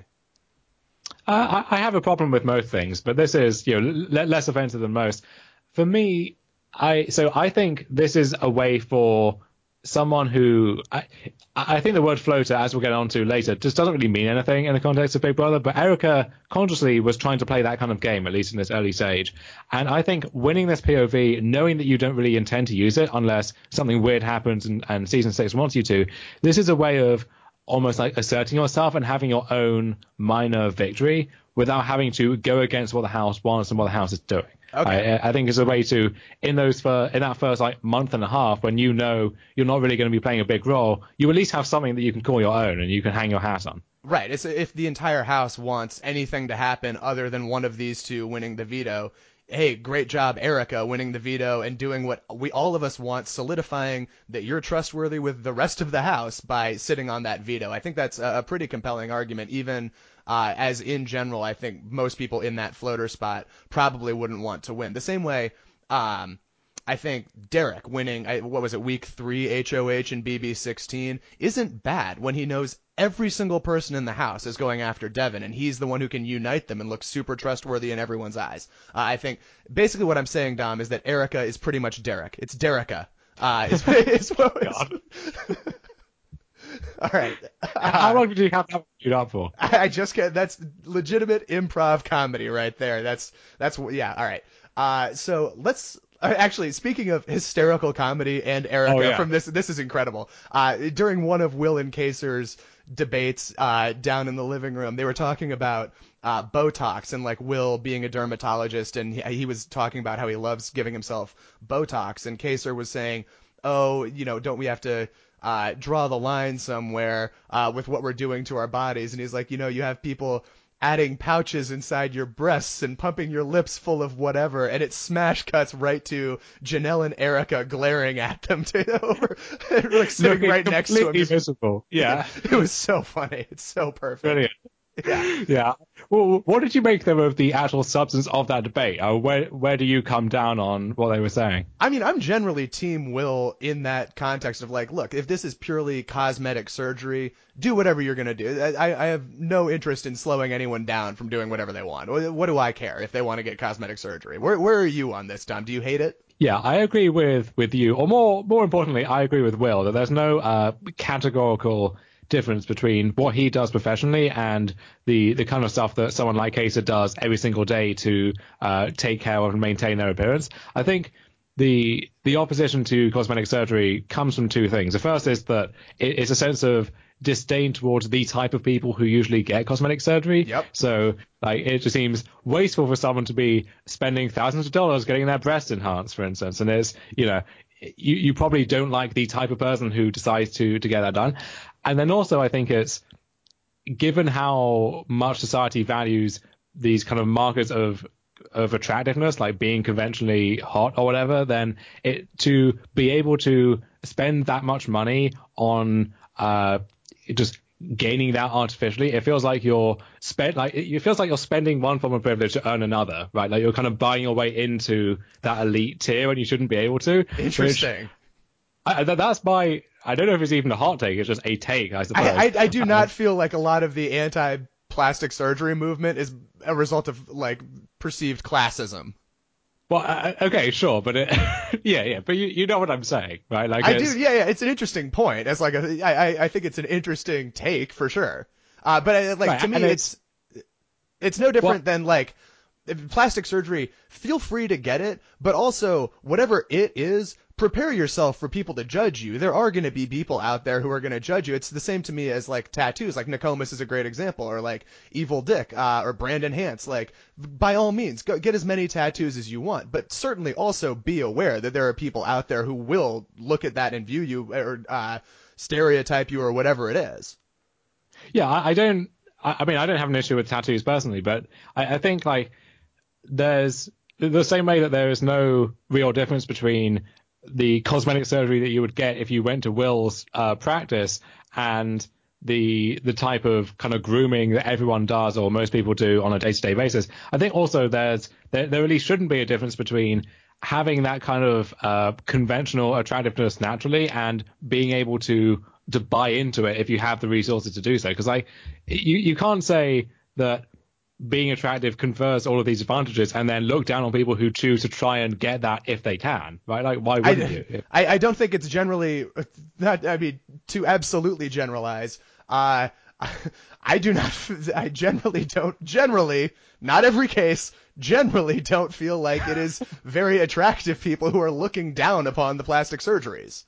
Uh, I have a problem with most things, but this is, you know, l- less offensive than most. For me, I so I think this is a way for someone who I, I think the word floater, as we'll get on to later, just doesn't really mean anything in the context of Big Brother. But Erica consciously was trying to play that kind of game, at least in this early stage. And I think winning this P O V, knowing that you don't really intend to use it unless something weird happens and, and season six wants you to, this is a way of almost like asserting yourself and having your own minor victory without having to go against what the house wants and what the house is doing. Okay. I, I think it's a way to, in those fir- in that first like month and a half, when you know you're not really going to be playing a big role, you at least have something that you can call your own and you can hang your hat on. Right. It's if the entire house wants anything to happen other than one of these two winning the veto, hey, great job, Erica, winning the veto and doing what we all of us want, solidifying that you're trustworthy with the rest of the house by sitting on that veto. I think that's a, a pretty compelling argument, even uh, as in general, I think most people in that floater spot probably wouldn't want to win. The same way, um, I think Derek winning, what was it, week three H O H and B B sixteen isn't bad when he knows every single person in the house is going after Devin, and he's the one who can unite them and look super trustworthy in everyone's eyes. Uh, I think basically what I'm saying, Dom, is that Erica is pretty much Derek. It's Dereka. Uh, it's, it's what it's, all right. Uh, How long did you have that queued up for? I just get that's legitimate improv comedy right there. That's that's yeah. All right. Uh, so let's. Actually, speaking of hysterical comedy and Erica oh, yeah. from this, this is incredible. Uh, during one of Will and Kaser's debates uh, down in the living room, they were talking about uh, Botox and like Will being a dermatologist, and he, he was talking about how he loves giving himself Botox, and Kaser was saying, oh, you know, don't we have to uh, draw the line somewhere uh, with what we're doing to our bodies? And he's like, you know, you have people adding pouches inside your breasts and pumping your lips full of whatever, and it smash cuts right to Janelle and Erica glaring at them to, over, like sitting Looking right next to him. Completely visible. Yeah. It was so funny. It's so perfect. Brilliant. Yeah. Yeah. Well, what did you make them of the actual substance of that debate? Uh, where where do you come down on what they were saying? I mean, I'm generally team Will in that context of like, look, if this is purely cosmetic surgery, do whatever you're going to do. I, I have no interest in slowing anyone down from doing whatever they want. What do I care if they want to get cosmetic surgery? Where where are you on this, Tom? Do you hate it? Yeah, I agree with, with you, or more more importantly, I agree with Will that there's no uh, categorical difference between what he does professionally and the the kind of stuff that someone like Kaser does every single day to uh, take care of and maintain their appearance. I think the the opposition to cosmetic surgery comes from two things. The first is that it, it's a sense of disdain towards the type of people who usually get cosmetic surgery. Yep. So like it just seems wasteful for someone to be spending thousands of dollars getting their breast enhanced, for instance. And it's, you know, you, you probably don't like the type of person who decides to to get that done. And then also I think it's, given how much society values these kind of markers of of attractiveness, like being conventionally hot or whatever, then it to be able to spend that much money on uh just gaining that artificially, it feels like you're spent like it feels like you're spending one form of privilege to earn another, right? Like you're kind of buying your way into that elite tier when you shouldn't be able to. Interesting. I, that's my, I don't know if it's even a hot take, it's just a take, I suppose. I, I, I do not feel like a lot of the anti-plastic surgery movement is a result of like perceived classism. Well, uh, okay, sure, but it, yeah, yeah, but you you know what I'm saying, right? Like I do, it's yeah, yeah. It's an interesting point. As like a, I, I I think it's an interesting take for sure. Uh, but uh, like to right, me, and it's it's it's no well, different than like if plastic surgery. Feel free to get it, but also whatever it is, prepare yourself for people to judge you. There are going to be people out there who are going to judge you. It's the same to me as like tattoos. Like Nokomis is a great example, or like Evil Dick, uh, or Brandon Hance. Like by all means, go get as many tattoos as you want, but certainly also be aware that there are people out there who will look at that and view you or uh, stereotype you or whatever it is. yeah, I, I don't. I, I mean, I don't have an issue with tattoos personally, but I, I think like there's the same way that there is no real difference between the cosmetic surgery that you would get if you went to Will's uh, practice and the the type of kind of grooming that everyone does or most people do on a day-to-day basis. I think also there's there, there really shouldn't be a difference between having that kind of uh, conventional attractiveness naturally and being able to to buy into it if you have the resources to do so. Because like you you can't say that being attractive confers all of these advantages and then look down on people who choose to try and get that if they can, right? Like, why wouldn't I, you? I, I don't think it's generally not. I mean, to absolutely generalize, uh, I do not. I generally don't. Generally, not every case. Generally, don't feel like it is very attractive people who are looking down upon the plastic surgeries.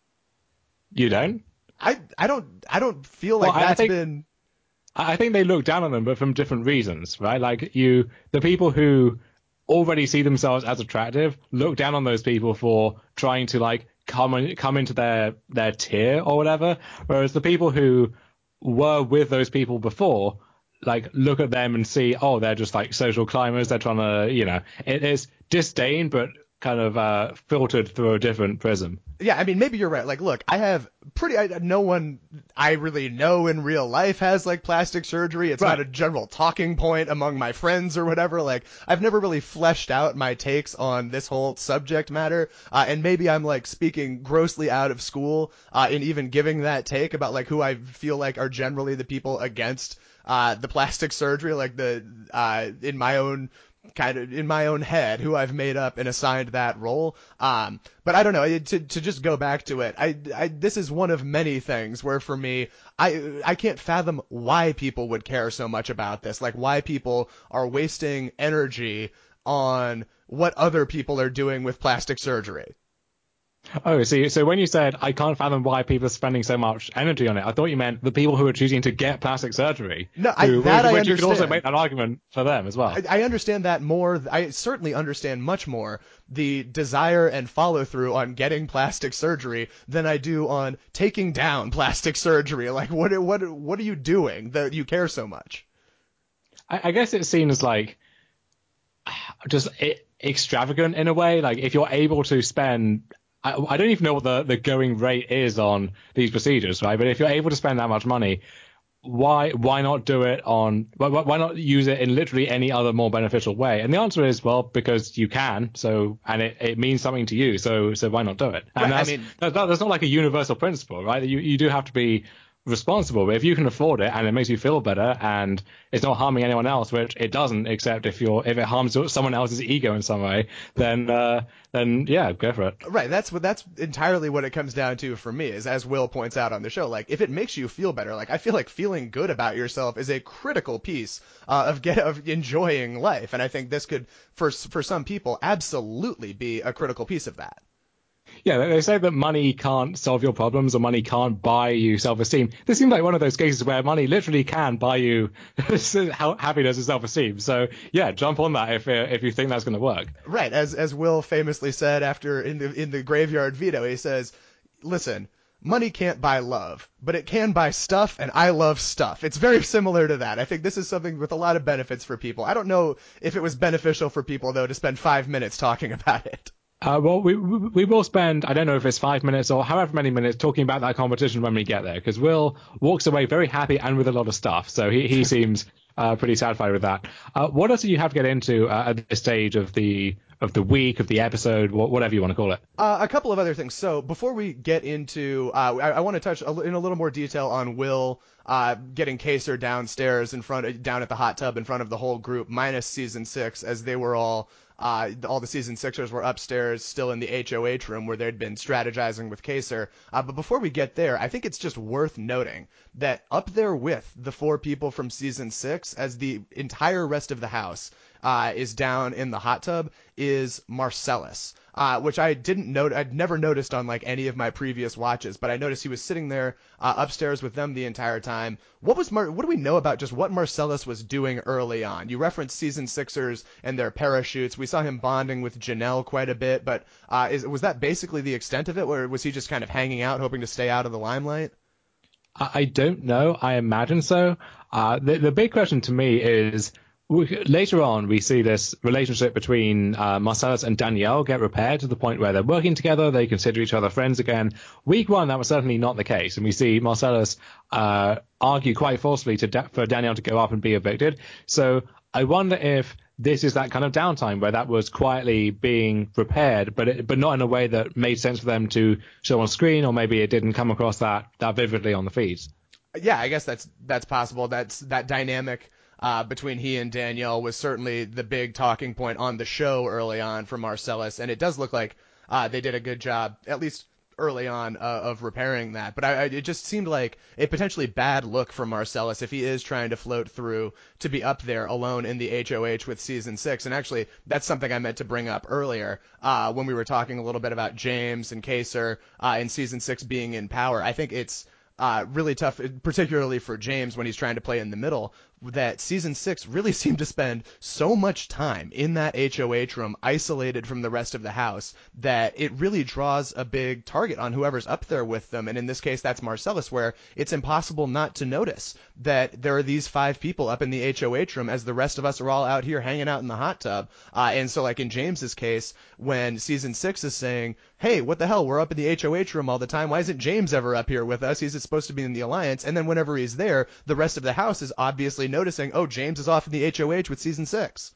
You don't? I, I don't. I don't feel Well, like I, I that's think been. I think they look down on them, but from different reasons, right? Like you, the people who already see themselves as attractive look down on those people for trying to like come in, come into their their tier or whatever. Whereas the people who were with those people before, like look at them and see, oh, they're just like social climbers. They're trying to, you know, it is disdain, but kind of uh, filtered through a different prism. Yeah, I mean, maybe you're right. Like, look, I have pretty, I, no one I really know in real life has like plastic surgery. It's not Right. a general talking point among my friends or whatever. Like, I've never really fleshed out my takes on this whole subject matter. Uh, and maybe I'm like speaking grossly out of school, uh, in even giving that take about like who I feel like are generally the people against, uh, the plastic surgery, like the, uh, in my own kind of in my own head who I've made up and assigned that role. Um, but I don't know, to, to just go back to it, I, I, this is one of many things where for me, I, I can't fathom why people would care so much about this, like why people are wasting energy on what other people are doing with plastic surgery. Oh, see, so when you said I can't fathom why people are spending so much energy on it, I thought you meant the people who are choosing to get plastic surgery, No, I, who, that which, I which you could also understand. make that argument for them as well. I, I understand that more. I certainly understand much more the desire and follow through on getting plastic surgery than I do on taking down plastic surgery. Like, what, what, what are you doing that you care so much? I, I guess it seems like just e- extravagant in a way. Like if you're able to spend, I, I don't even know what the, the going rate is on these procedures, right? But if you're able to spend that much money, why why not do it on why, why not use it in literally any other more beneficial way? And the answer is, well, because you can. So and it, it means something to you. So so why not do it? And Right. I that's mean, that's not, that's not like a universal principle, right? You you do have to be responsible. But if you can afford it and it makes you feel better and it's not harming anyone else, which it doesn't, except if you're if it harms someone else's ego in some way, then uh, then yeah, go for it. right. That's what, that's entirely what it comes down to for me is, as Will points out on the show, like if it makes you feel better, like I feel like feeling good about yourself is a critical piece uh, of get, of enjoying life. And I think this could, for, for some people, absolutely be a critical piece of that. Yeah, they say that money can't solve your problems or money can't buy you self-esteem. This seems like one of those cases where money literally can buy you happiness and self-esteem. So yeah, jump on that if if you think that's going to work. Right. As, as Will famously said after in the, in the graveyard veto, he says, listen, money can't buy love, but it can buy stuff, and I love stuff. It's very similar to that. I think this is something with a lot of benefits for people. I don't know if it was beneficial for people, though, to spend five minutes talking about it. Uh, well, we we will spend, I don't know if it's five minutes or however many minutes talking about that competition when we get there, because Will walks away very happy and with a lot of stuff. So he, he seems uh, pretty satisfied with that. Uh, what else do you have to get into uh, at this stage of the of the week, of the episode, wh- whatever you want to call it? Uh, a couple of other things. So before we get into, uh, I, I want to touch a, in a little more detail on Will uh, getting Kaser downstairs in front, down at the hot tub in front of the whole group, minus season six, as they were all uh, all the season sixers were upstairs still in the H O H room where they'd been strategizing with Kaser. Uh, but before we get there, I think it's just worth noting that up there with the four people from season six, as the entire rest of the house uh, is down in the hot tub, is Marcellus. Uh, which I didn't note, I'd never noticed on like any of my previous watches, but I noticed he was sitting there uh, upstairs with them the entire time. What was Mar- what do we know about just what Marcellus was doing early on? You referenced season sixers and their parachutes. We saw him bonding with Janelle quite a bit, but uh, is, was that basically the extent of it, or was he just kind of hanging out, hoping to stay out of the limelight? I don't know. I imagine so. Uh, the, the big question to me is, we, later on, we see this relationship between uh, Marcellus and Danielle get repaired to the point where they're working together. They consider each other friends again. Week one, that was certainly not the case. And we see Marcellus uh, argue quite forcefully to da- for Danielle to go up and be evicted. So I wonder if this is that kind of downtime where that was quietly being repaired, but it, but not in a way that made sense for them to show on screen, or maybe it didn't come across that, that vividly on the feeds. Yeah, I guess that's that's possible. That's that dynamic uh, between he and Danielle was certainly the big talking point on the show early on for Marcellus, and it does look like uh, they did a good job, at least early on, uh, of repairing that. But I, I, it just seemed like a potentially bad look for Marcellus if he is trying to float through to be up there alone in the H O H with season six. And actually, that's something I meant to bring up earlier uh, when we were talking a little bit about James and Kaser uh, in season six being in power. I think it's Uh, really tough, particularly for James when he's trying to play in the middle, that season six really seemed to spend so much time in that H O H room isolated from the rest of the house that it really draws a big target on whoever's up there with them. And in this case, that's Marcellus, where it's impossible not to notice that there are these five people up in the H O H room as the rest of us are all out here hanging out in the hot tub. Uh, and so like in James's case, when season six is saying, hey, what the hell, we're up in the H O H room all the time. Why isn't James ever up here with us? He's supposed to be in the Alliance. And then whenever he's there, the rest of the house is obviously noticing, oh, James is off in the H O H with season six.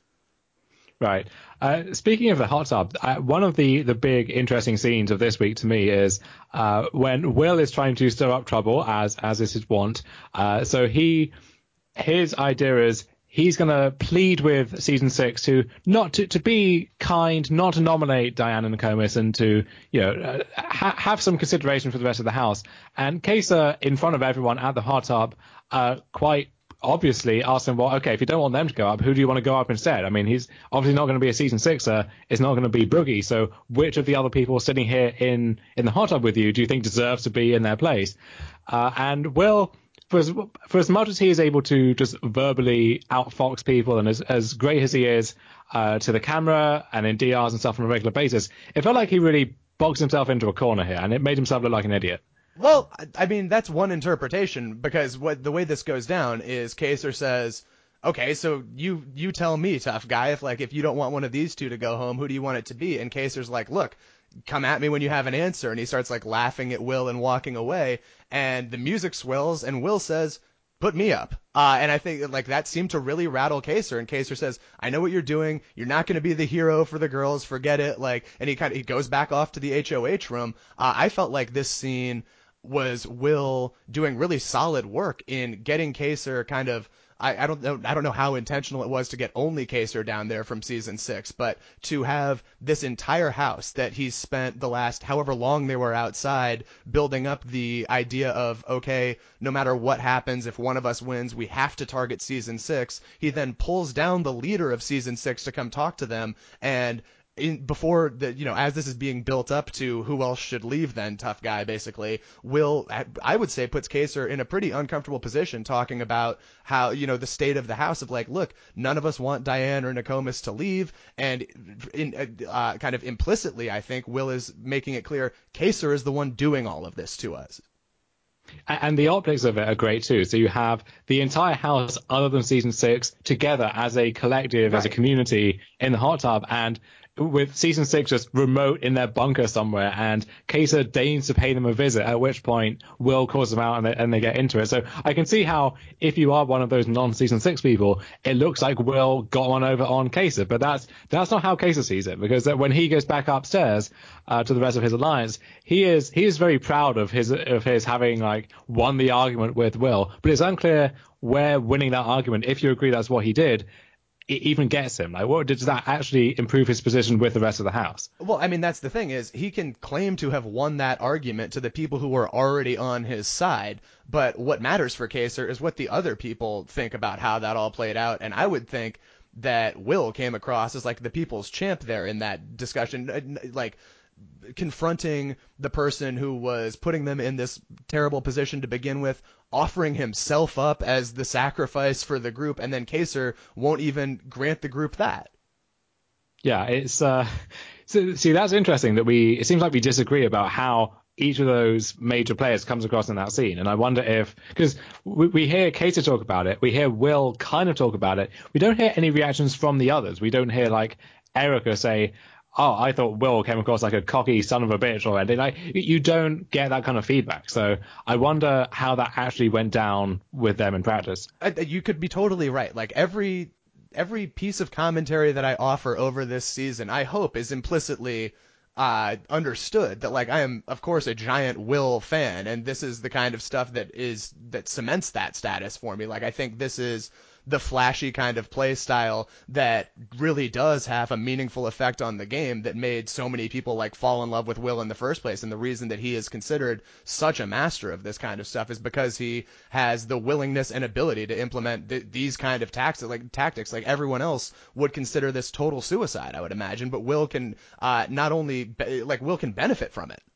Right. Uh, speaking of the hot tub, uh, one of the, the big interesting scenes of this week to me is uh, when Will is trying to stir up trouble, as as is his wont. Uh, so he his idea is he's going to plead with season six to not to, to be kind, not to nominate Diane and Nokomis, and to, you know, uh, ha- have some consideration for the rest of the house. And Kaser, in front of everyone at the hot tub, uh, quite obviously asked him, well, okay, if you don't want them to go up, who do you want to go up instead? I mean, he's obviously not going to be a season sixer. It's not going to be Boogie. So which of the other people sitting here in, in the hot tub with you do you think deserves to be in their place? Uh, and Will, for as, for as much as he is able to just verbally outfox people, and as, as great as he is uh, to the camera and in D Rs and stuff on a regular basis, it felt like he really boxed himself into a corner here, and it made himself look like an idiot. Well, I mean, that's one interpretation, because what the way this goes down is Kaser says, okay, so you you tell me, tough guy, if like if you don't want one of these two to go home, who do you want it to be? And Kaser's like, look, come at me when you have an answer. And he starts like laughing at Will and walking away, and the music swells, and Will says, put me up. Uh, and I think like that seemed to really rattle Kaser. And Kaser says, I know what you're doing. You're not going to be the hero for the girls. Forget it. Like, and he kind of he goes back off to the H O H room. Uh, I felt like this scene was Will doing really solid work in getting Kaser kind of, I, I don't know, I don't know how intentional it was to get only Kaser down there from season six, but to have this entire house that he's spent the last however long they were outside building up the idea of, okay, no matter what happens, if one of us wins, we have to target season six. He then pulls down the leader of season six to come talk to them, and In, before the, you know, as this is being built up to who else should leave then, tough guy, basically, Will, I would say, puts Kaser in a pretty uncomfortable position talking about how, you know, the state of the house of like, look, none of us want Diane or Nokomis to leave. And in, uh, kind of implicitly, I think Will is making it clear Kaser is the one doing all of this to us. And the optics of it are great too. So you have the entire house, other than season six, together as a collective, right, as a community in the hot tub, and with season six just remote in their bunker somewhere, and Kaser deigns to pay them a visit, at which point Will calls them out and they, and they get into it. So I can see how, if you are one of those non-season six people, it looks like Will got one over on Kaser, but that's that's not how Kaser sees it, because when he goes back upstairs uh, to the rest of his alliance, he is he is very proud of his of his having like won the argument with Will, but it's unclear where winning that argument, if you agree that's what he did, it even gets him? Like, what does that actually improve his position with the rest of the house? Well, I mean, that's the thing is he can claim to have won that argument to the people who were already on his side. But what matters for Kaser is what the other people think about how that all played out. And I would think that Will came across as like the people's champ there in that discussion, like confronting the person who was putting them in this terrible position to begin with, offering himself up as the sacrifice for the group, and then Kaser won't even grant the group that. Yeah, it's uh, so, see, that's interesting that we, it seems like we disagree about how each of those major players comes across in that scene. And I wonder if, because we, we hear Kaser talk about it, we hear Will kind of talk about it, we don't hear any reactions from the others. We don't hear like Erica say, oh, I thought Will came across like a cocky son of a bitch or anything. Like, you don't get that kind of feedback. So I wonder how that actually went down with them in practice. You could be totally right. Like every every piece of commentary that I offer over this season, I hope is implicitly uh, understood that, like, I am, of course, a giant Will fan, and this is the kind of stuff that is that cements that status for me. Like, I think this is the flashy kind of play style that really does have a meaningful effect on the game that made so many people like fall in love with Will in the first place. And the reason that he is considered such a master of this kind of stuff is because he has the willingness and ability to implement th- these kind of tactics. Like tactics, like everyone else would consider this total suicide, I would imagine. But Will can uh, not only be- like Will can benefit from it.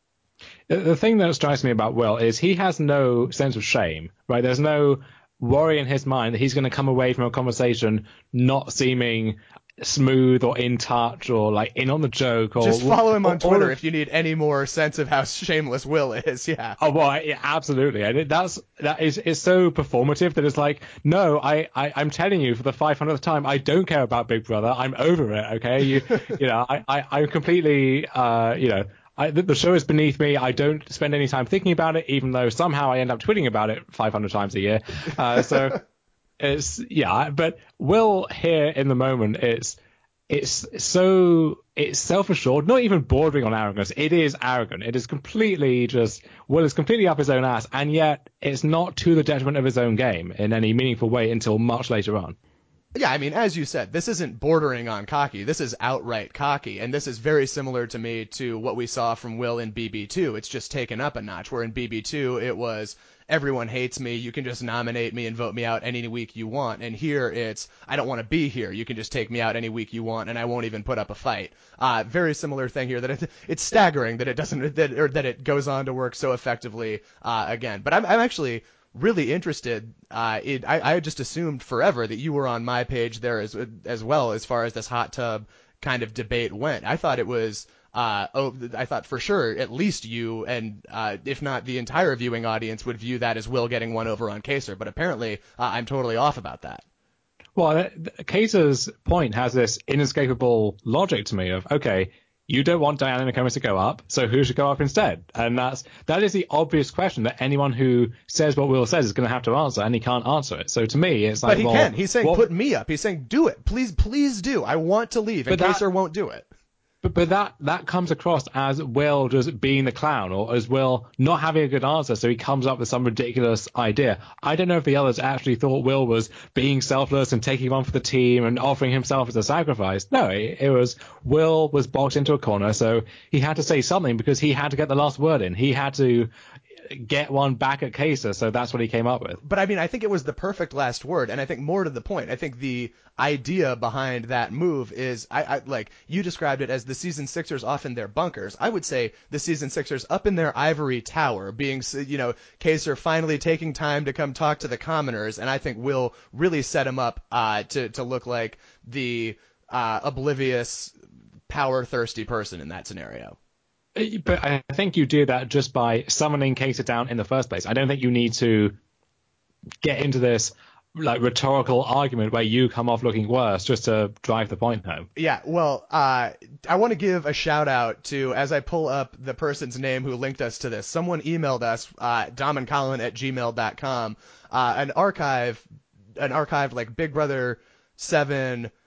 The thing that strikes me about Will is he has no sense of shame, right? There's no worry in his mind that he's going to come away from a conversation not seeming smooth or in touch or like in on the joke. Or just follow him on or, Twitter or, if you need any more sense of how shameless Will is. Yeah. Oh well, yeah, absolutely. And that's that is is so performative that it's like, no, I, I I'm telling you for the five hundredth time, I don't care about Big Brother. I'm over it. Okay, you you know, I I I'm completely uh you know. I, the show is beneath me. I don't spend any time thinking about it, even though somehow I end up tweeting about it five hundred times a year. Uh, so it's, yeah, but Will here in the moment, it's, it's so, it's self-assured, not even bordering on arrogance. It is arrogant. It is completely just, Will is completely up his own ass, and yet it's not to the detriment of his own game in any meaningful way until much later on. Yeah, I mean, as you said, this isn't bordering on cocky. This is outright cocky, and this is very similar to me to what we saw from Will in B B two. It's just taken up a notch, where in B B two it was, everyone hates me, you can just nominate me and vote me out any week you want, and here it's, I don't want to be here, you can just take me out any week you want, and I won't even put up a fight. Uh, very similar thing here, that it, it's staggering that it doesn't, that, or that it goes on to work so effectively uh, again. But I'm, I'm actually really interested. Uh, it, I, I just assumed forever that you were on my page there as as well as far as this hot tub kind of debate went. I thought it was, uh, oh, I thought for sure at least you and uh, if not the entire viewing audience would view that as Will getting one over on Kaser. But apparently uh, I'm totally off about that. Well, Kaser's point has this inescapable logic to me of, okay, you don't want Diana Nakomis to go up, so who should go up instead? And that's that is the obvious question that anyone who says what Will says is going to have to answer, and he can't answer it. So to me, it's like, but he well, can. He's saying, what, put me up. He's saying, do it, please, please do. I want to leave, and Kaser won't do it. But, but that, that comes across as Will just being the clown, or as Will not having a good answer, so he comes up with some ridiculous idea. I don't know if the others actually thought Will was being selfless and taking one for the team and offering himself as a sacrifice. No, it, it was Will was boxed into a corner, so he had to say something because he had to get the last word in. He had to get one back at Kaser, so that's what he came up with. But I mean, I think it was the perfect last word, and I think more to the point, I think the idea behind that move is, I, I like, you described it as the season sixers off in their bunkers. I would say the season sixers up in their ivory tower, being, you know, Kaser finally taking time to come talk to the commoners, and I think Will really set him up uh, to, to look like the uh, oblivious, power-thirsty person in that scenario. But I think you do that just by summoning Kaser down in the first place. I don't think you need to get into this like rhetorical argument where you come off looking worse just to drive the point home. Yeah, well, uh, I want to give a shout out to, as I pull up the person's name who linked us to this, someone emailed us, uh, domandcolin at gmail dot com, uh, an archive, an archive like Big Brother seven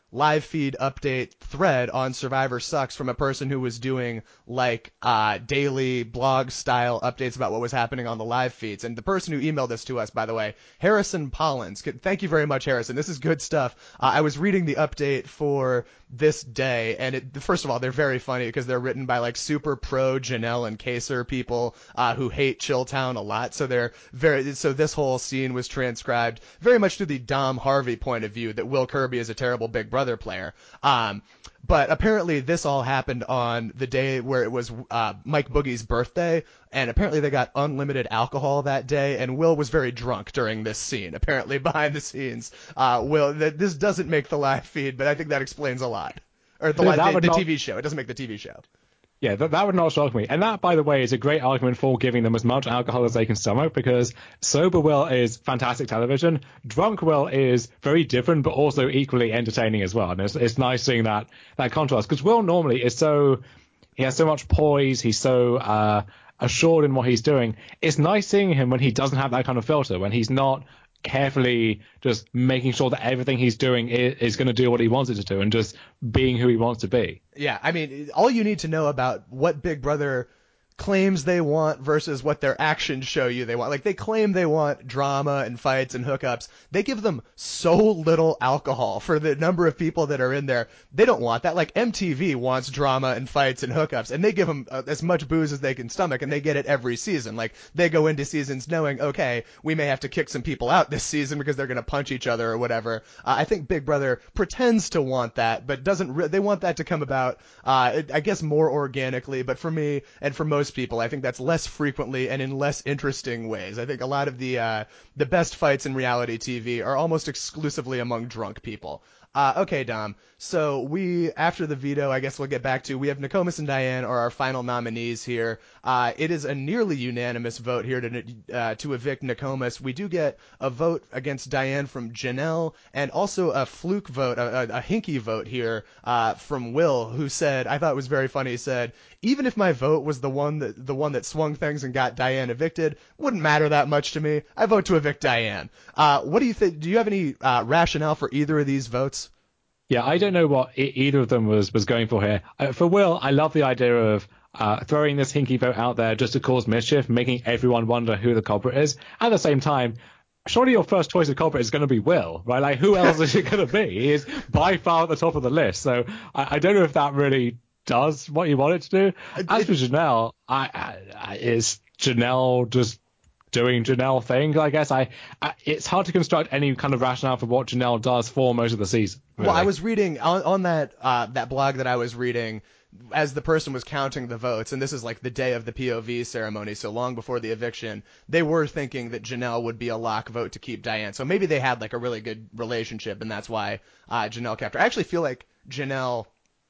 live feed update thread on Survivor Sucks from a person who was doing like uh, daily blog style updates about what was happening on the live feeds. And the person who emailed this to us, by the way, Harrison Pollins. Thank you very much, Harrison. This is good stuff. Uh, I was reading the update for this day, and it, first of all, they're very funny because they're written by like super pro Janelle and Kaser people uh, who hate Chilltown a lot. So they're very so this whole scene was transcribed very much through the Dom Harvey point of view that Will Kirby is a terrible Big Brother player. Um, but apparently this all happened on the day where it was uh, Mike Boogie's birthday, and apparently they got unlimited alcohol that day, and Will was very drunk during this scene. Apparently behind the scenes, uh, Will, th- this doesn't make the live feed, but I think that explains a lot. Or the, Yeah, li- that the, would the not- T V show. It doesn't make the T V show. Yeah, that, that would not shock me. And that, by the way, is a great argument for giving them as much alcohol as they can stomach, because sober Will is fantastic television. Drunk Will is very different, but also equally entertaining as well. And it's, it's nice seeing that, that contrast, because Will normally is so, he has so much poise. He's so, uh, assured in what he's doing. It's nice seeing him when he doesn't have that kind of filter, when he's not carefully just making sure that everything he's doing is, is going to do what he wants it to do and just being who he wants to be. Yeah, I mean, all you need to know about what Big Brother claims they want versus what their actions show you they want. Like, they claim they want drama and fights and hookups. They give them so little alcohol for the number of people that are in there. They don't want that. Like, M T V wants drama and fights and hookups, and they give them uh, as much booze as they can stomach, and they get it every season. Like, they go into seasons knowing, okay, we may have to kick some people out this season because they're going to punch each other or whatever. Uh, I think Big Brother pretends to want that, but doesn't re- they want that to come about, uh, I guess, more organically. But for me and for most people, I think that's less frequently and in less interesting ways. I think a lot of the uh, the best fights in reality T V are almost exclusively among drunk people. Uh, okay, Dom. So we, after the veto, I guess we'll get back to, we have Nokomis and Diane are our final nominees here. Uh, it is a nearly unanimous vote here to uh, to evict Nokomis. We do get a vote against Diane from Janelle, and also a fluke vote, a, a, a hinky vote here uh, from Will, who said, I thought it was very funny, he said, even if my vote was the one that the one that swung things and got Diane evicted, wouldn't matter that much to me. I vote to evict Diane. Uh, what do you think? Do you have any uh, rationale for either of these votes? Yeah, I don't know what e- either of them was, was going for here. Uh, for Will, I love the idea of uh, throwing this hinky vote out there just to cause mischief, making everyone wonder who the culprit is. At the same time, surely your first choice of culprit is going to be Will, right? Like, who else is it going to be? He is by far at the top of the list. So I, I don't know if that really does what you want it to do. As for Janelle, I, I, I, is Janelle just doing Janelle thing, I guess. I, I it's hard to construct any kind of rationale for what Janelle does for most of the season. Really. Well, I was reading on, on that uh, that blog that I was reading as the person was counting the votes, and this is like the day of the P O V ceremony, so long before the eviction, they were thinking that Janelle would be a lock vote to keep Diane. So maybe they had like a really good relationship, and that's why uh, Janelle kept her. I actually feel like Janelle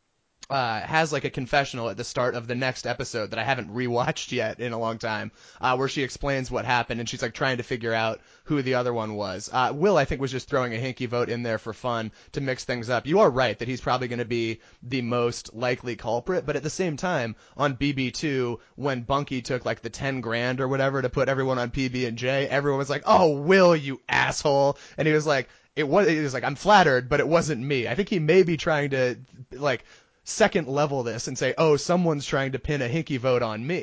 Uh, has like a confessional at the start of the next episode that I haven't rewatched yet in a long time, uh, where she explains what happened, and she's like trying to figure out who the other one was. Uh, Will, I think, was just throwing a hinky vote in there for fun to mix things up. You are right that he's probably going to be the most likely culprit, but at the same time, on B B two, when Bunky took like the ten grand or whatever to put everyone on P B and J, everyone was like, "Oh, Will, you asshole," and he was like, "It was," he was like, "I'm flattered, but it wasn't me." I think he may be trying to like second level this and say, oh, someone's trying to pin a hinky vote on me.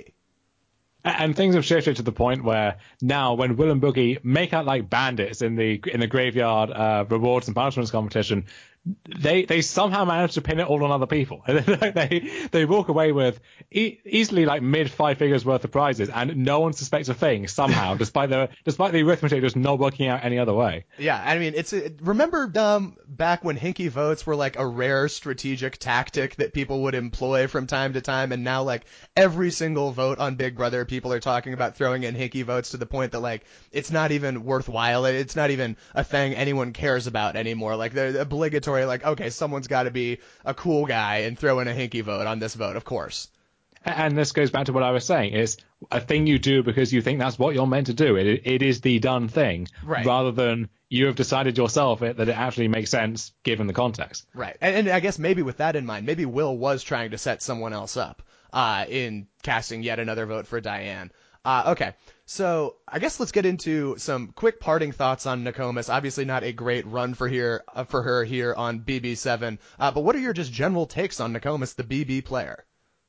And things have shifted to the point where now when Will and Boogie make out like bandits in the in the graveyard uh, rewards and punishments competition, they they somehow manage to pin it all on other people. they they walk away with e- easily like mid five figures worth of prizes, and no one suspects a thing somehow, despite the despite the arithmetic just not working out any other way. Yeah, I mean, it's a, remember um back when hinky votes were like a rare strategic tactic that people would employ from time to time, and now like every single vote on Big Brother, people are talking about throwing in hinky votes to the point that like it's not even worthwhile. It's not even a thing anyone cares about anymore. Like they're obligatory. Like, okay, someone's got to be a cool guy and throw in a hinky vote on this vote, of course. And this goes back to what I was saying. It's a thing you do because you think that's what you're meant to do. It It is the done thing, right, rather than you have decided yourself it, that it actually makes sense given the context. Right. And, and I guess maybe with that in mind, maybe Will was trying to set someone else up uh, in casting yet another vote for Diane. Uh, okay. So I guess let's get into some quick parting thoughts on Nokomis. Obviously not a great run for here uh, for her here on B B seven. Uh, but what are your just general takes on Nokomis, the B B player?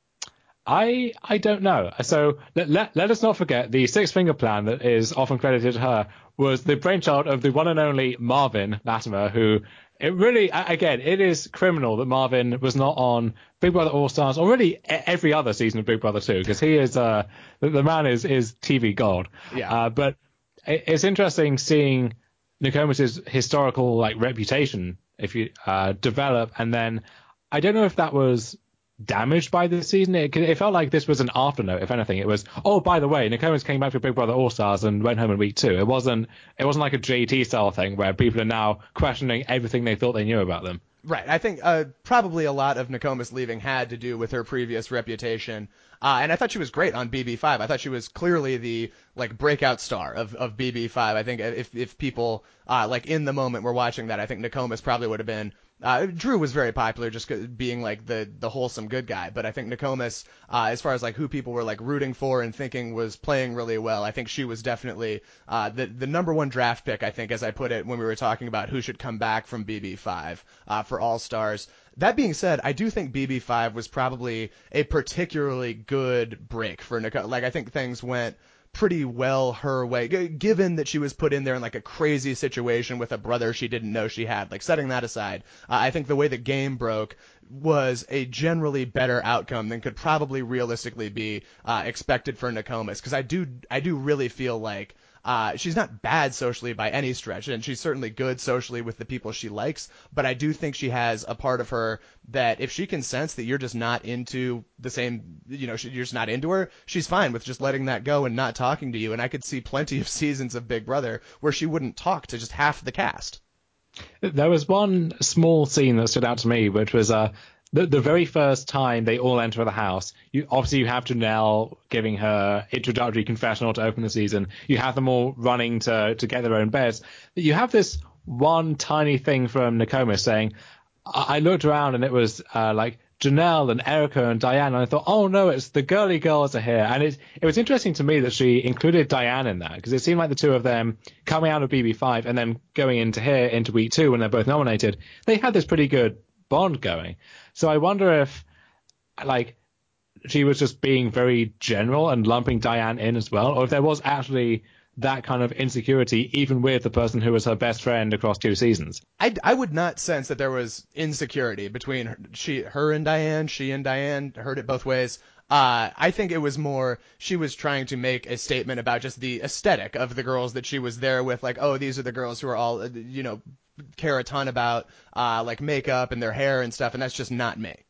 I I don't know. So let, let, let us not forget the six finger plan that is often credited to her was the brainchild of the one and only Marvin Latimer, who it really, again, it is criminal that Marvin was not on Big Brother All Stars or really every other season of Big Brother two, because he is, uh, the, the man is, is T V god. Yeah. Uh, but it, it's interesting seeing Nokomis's historical like reputation if you uh, develop, and then I don't know if that was damaged by the season. It, it felt like this was an afternote, if anything. It was, oh, by the way, Nokomis came back for Big Brother All Stars and went home in week two. It wasn't. It wasn't like a J T style thing where people are now questioning everything they thought they knew about them. Right. I think uh, probably a lot of Nokomis leaving had to do with her previous reputation. Uh, and I thought she was great on B B five. I thought she was clearly the like breakout star of, of B B five. I think if if people uh, like in the moment were watching that, I think Nokomis probably would have been. Uh, Drew was very popular just being like the the wholesome good guy, but I think Nokomis, uh, as far as like who people were like rooting for and thinking was playing really well, I think she was definitely uh, the the number one draft pick. I think, as I put it when we were talking about who should come back from B B five uh, for All Stars. That being said, I do think B B five was probably a particularly good break for Nokomis. Like I think things went pretty well her way, g- given that she was put in there in like a crazy situation with a brother she didn't know she had. Like setting that aside, uh, I think the way the game broke was a generally better outcome than could probably realistically be uh, expected for Nokomis. Because I do, I do really feel like uh, she's not bad socially by any stretch, and she's certainly good socially with the people she likes. But I do think she has a part of her that if she can sense that you're just not into the same, you know, you're just not into her, she's fine with just letting that go and not talking to you. And I could see plenty of seasons of Big Brother where she wouldn't talk to just half the cast. There was one small scene that stood out to me, which was uh, the, the very first time they all enter the house. You obviously you have Janelle giving her introductory confessional to open the season. You have them all running to, to get their own beds. You have this one tiny thing from Nokomis saying, I, I looked around and it was uh, like Janelle and Erica and Diane, and I thought, oh no, it's the girly girls are here. And it, it was interesting to me that she included Diane in that, because it seemed like the two of them coming out of B B five and then going into here, into week two when they're both nominated, they had this pretty good bond going. So I wonder if, like, she was just being very general and lumping Diane in as well, or if there was actually that kind of insecurity, even with the person who was her best friend across two seasons. I, I would not sense that there was insecurity between her, she, her and Diane, she and Diane, heard it both ways. Uh, I think it was more she was trying to make a statement about just the aesthetic of the girls that she was there with, like, oh, these are the girls who are all, you know, care a ton about, uh, like makeup and their hair and stuff, and that's just not me.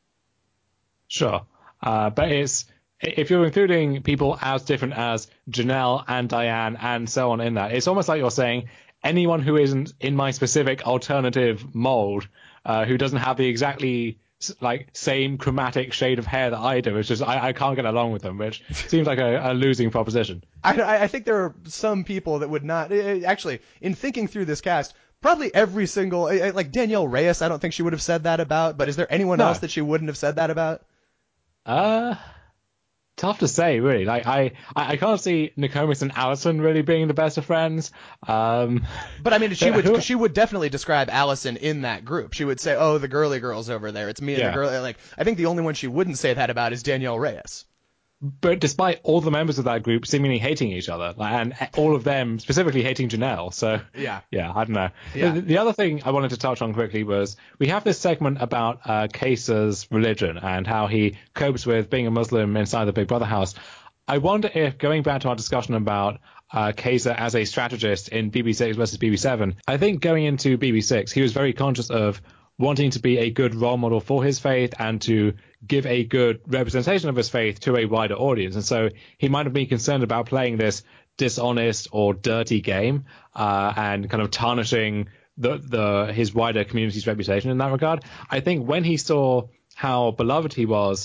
Sure. Uh, but it's, if you're including people as different as Janelle and Diane and so on in that, it's almost like you're saying anyone who isn't in my specific alternative mold, uh, who doesn't have the exactly like same chromatic shade of hair that I do, it's just I, I can't get along with them, which seems like a, a losing proposition. I, I think there are some people that would not, actually, in thinking through this cast, probably every single, like Danielle Reyes, I don't think she would have said that about, but is there anyone No. else that she wouldn't have said that about? Uh... Tough to say, really. Like I, I can't see Nokomis and Allison really being the best of friends. Um, but I mean, she would who, she would definitely describe Allison in that group. She would say, "Oh, the girly girls over there. It's me and yeah. the girl." Like, I think the only one she wouldn't say that about is Danielle Reyes. But despite all the members of that group seemingly hating each other, like, and all of them specifically hating Janelle, so yeah, yeah, I don't know. Yeah. The, the other thing I wanted to touch on quickly was we have this segment about uh, Kaiser's religion and how he copes with being a Muslim inside the Big Brother house. I wonder if, going back to our discussion about uh, Kaiser as a strategist in B B six versus B B seven, I think going into B B six, he was very conscious of wanting to be a good role model for his faith and to give a good representation of his faith to a wider audience. And so he might have been concerned about playing this dishonest or dirty game uh, and kind of tarnishing the, the his wider community's reputation in that regard. I think when he saw how beloved he was,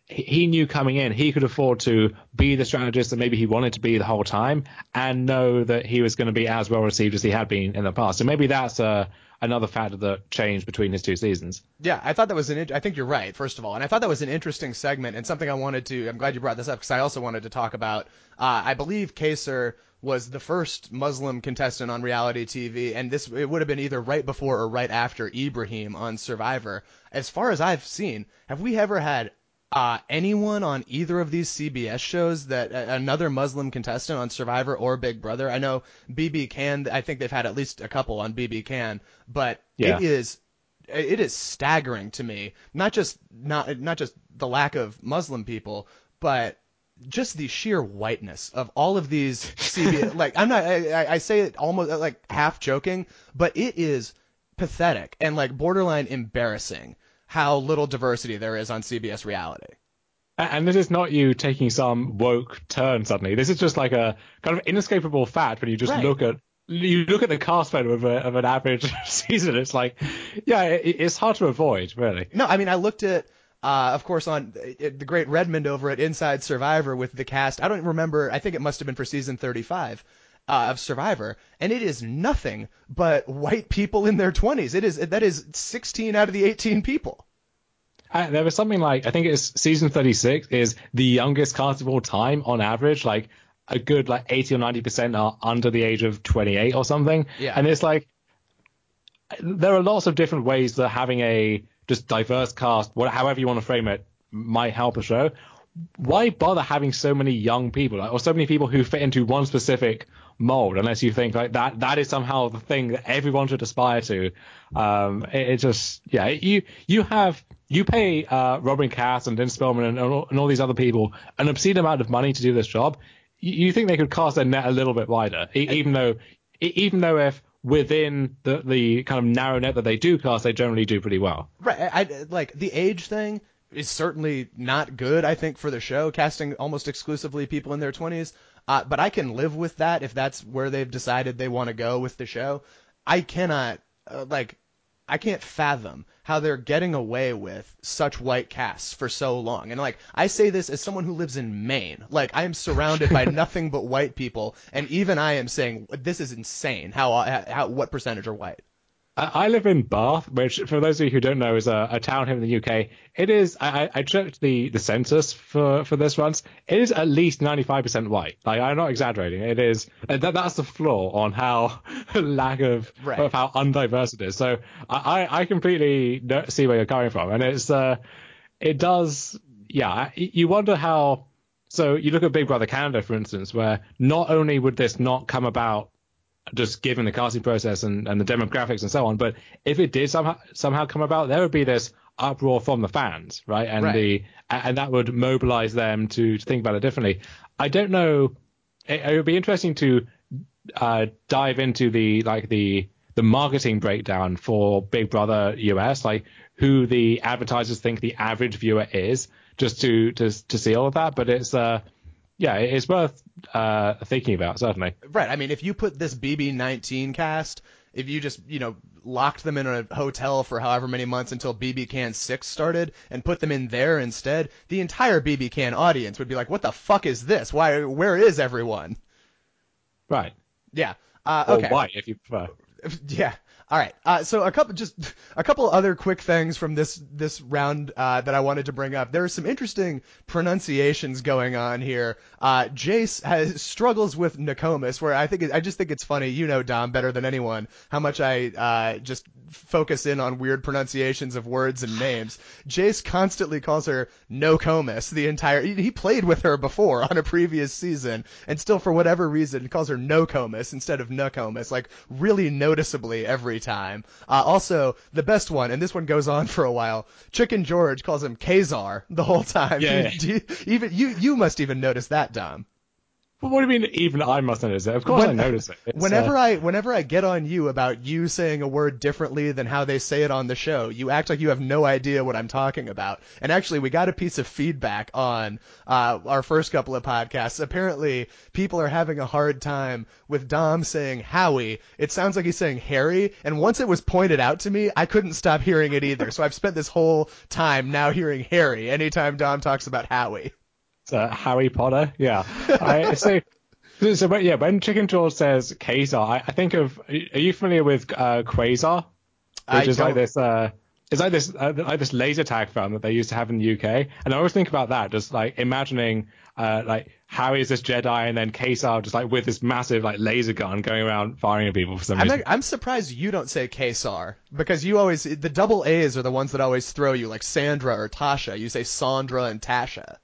he he knew coming in he could afford to be the strategist that maybe he wanted to be the whole time, and know that he was going to be as well received as he had been in the past. So maybe that's uh, another factor that changed between his two seasons. Yeah, I thought that was an. I think you're right, first of all, and I thought that was an interesting segment and something I wanted to. I'm glad you brought this up because I also wanted to talk about. Uh, I believe Kaysar was the first Muslim contestant on reality T V, and this it would have been either right before or right after Ibrahim on Survivor. As far as I've seen, have we ever had uh, anyone on either of these C B S shows that uh, another Muslim contestant on Survivor or Big Brother? I know B B Can. I think they've had at least a couple on B B Can, but Yeah. it is it is staggering to me. Not just not not just the lack of Muslim people, but just the sheer whiteness of all of these C B S. Like I'm not, I, I say it almost like half joking, but it is pathetic and like borderline embarrassing how little diversity there is on C B S reality. And this is not you taking some woke turn suddenly. This is just like a kind of inescapable fact when you just Right. look at you look at the cast photo of, a, of an average season. It's like, yeah, it, it's hard to avoid, really. No, I mean I looked at. Uh, of course, on uh, the great Redmond over at Inside Survivor with the cast. I don't remember. I think it must have been for season thirty-five uh, of Survivor, and it is nothing but white people in their twenties. It is that is sixteen out of the eighteen people. Uh, there was something like, I think it's season thirty-six is the youngest cast of all time on average. Like a good like eighty or ninety percent are under the age of twenty-eight or something. Yeah. And it's like, there are lots of different ways that having a just diverse cast, what, however you want to frame it, might help a show. Why bother having so many young people, like, or so many people who fit into one specific mold, unless you think like that that is somehow the thing that everyone should aspire to? Um, it, it just, yeah, you you have you pay uh, Robin Cass and Lynn Spellman and, and, all, and all these other people an obscene amount of money to do this job. You, you think they could cast their net a little bit wider, e- even though e- even though if within the, the kind of narrow net that they do cast, they generally do pretty well. Right. I, I like the age thing is certainly not good, I think, for the show, casting almost exclusively people in their twenties. Uh, but I can live with that if that's where they've decided they want to go with the show. I cannot, uh, like, I can't fathom how they're getting away with such white casts for so long. And, like, I say this as someone who lives in Maine. Like, I am surrounded by nothing but white people, and even I am saying, this is insane, how, how what percentage are white. I live in Bath, which, for those of you who don't know, is a, a town here in the U K. It is, I, I checked the, the census for, for this once. It is at least ninety-five percent white. Like, I'm not exaggerating. It is, that, that's the flaw on how lack of, Right. of how undiverse it is. So I, I completely see where you're coming from. And it's, uh, it does, yeah, you wonder how, so you look at Big Brother Canada, for instance, where not only would this not come about just given the casting process and, and the demographics and so on, but if it did somehow somehow come about, there would be this uproar from the fans, right? And Right. the and that would mobilize them to, to think about it differently. I don't know. It, it would be interesting to uh, dive into the like the the marketing breakdown for Big Brother U S, like who the advertisers think the average viewer is, just to to to see all of that. But it's uh yeah, it's worth uh, thinking about, certainly. Right. I mean, if you put this B B nineteen cast, if you just, you know, locked them in a hotel for however many months until B B Can six started and put them in there instead, the entire B B Can audience would be like, what the fuck is this? Why, where is everyone? Right. Yeah. Uh, Or okay. why, if you prefer. Yeah. All right. Uh, so a couple, just a couple other quick things from this this round uh, that I wanted to bring up. There are some interesting pronunciations going on here. Uh, Jace has struggles with Nokomis, where I think it, I just think it's funny. You know, Dom, better than anyone, how much I uh, just focus in on weird pronunciations of words and names. Jace constantly calls her Nokomis the entire. He, he played with her before on a previous season, and still for whatever reason calls her Nokomis instead of Nokomis, like really noticeably every time. Uh, also, the best one, and this one goes on for a while. Chicken George calls him Kazar the whole time. Yeah. Do you, even you, you must even notice that, Dom. What do you mean? Even I must notice it. Of course, When- I notice it. It's, Whenever uh, I whenever I get on you about you saying a word differently than how they say it on the show, you act like you have no idea what I'm talking about. And actually, we got a piece of feedback on uh, our first couple of podcasts. Apparently, people are having a hard time with Dom saying Howie. It sounds like he's saying Harry. And once it was pointed out to me, I couldn't stop hearing it either. So I've spent this whole time now hearing Harry anytime Dom talks about Howie. uh, Harry Potter. Yeah. I, so, so, but yeah, when Chicken George says Quasar, I, I think of. Are you familiar with uh, Quasar? Which I is like don't- this. Uh, it's like this, uh, like this laser tag film that they used to have in the U K, and I always think about that, just like imagining, uh, like Harry is this Jedi, and then Quasar just like with this massive like laser gun going around firing at people for some I'm, reason. not, I'm surprised you don't say Kesar, because you always, the double A's are the ones that always throw you, like Sandra or Tasha. You say Sandra and Tasha.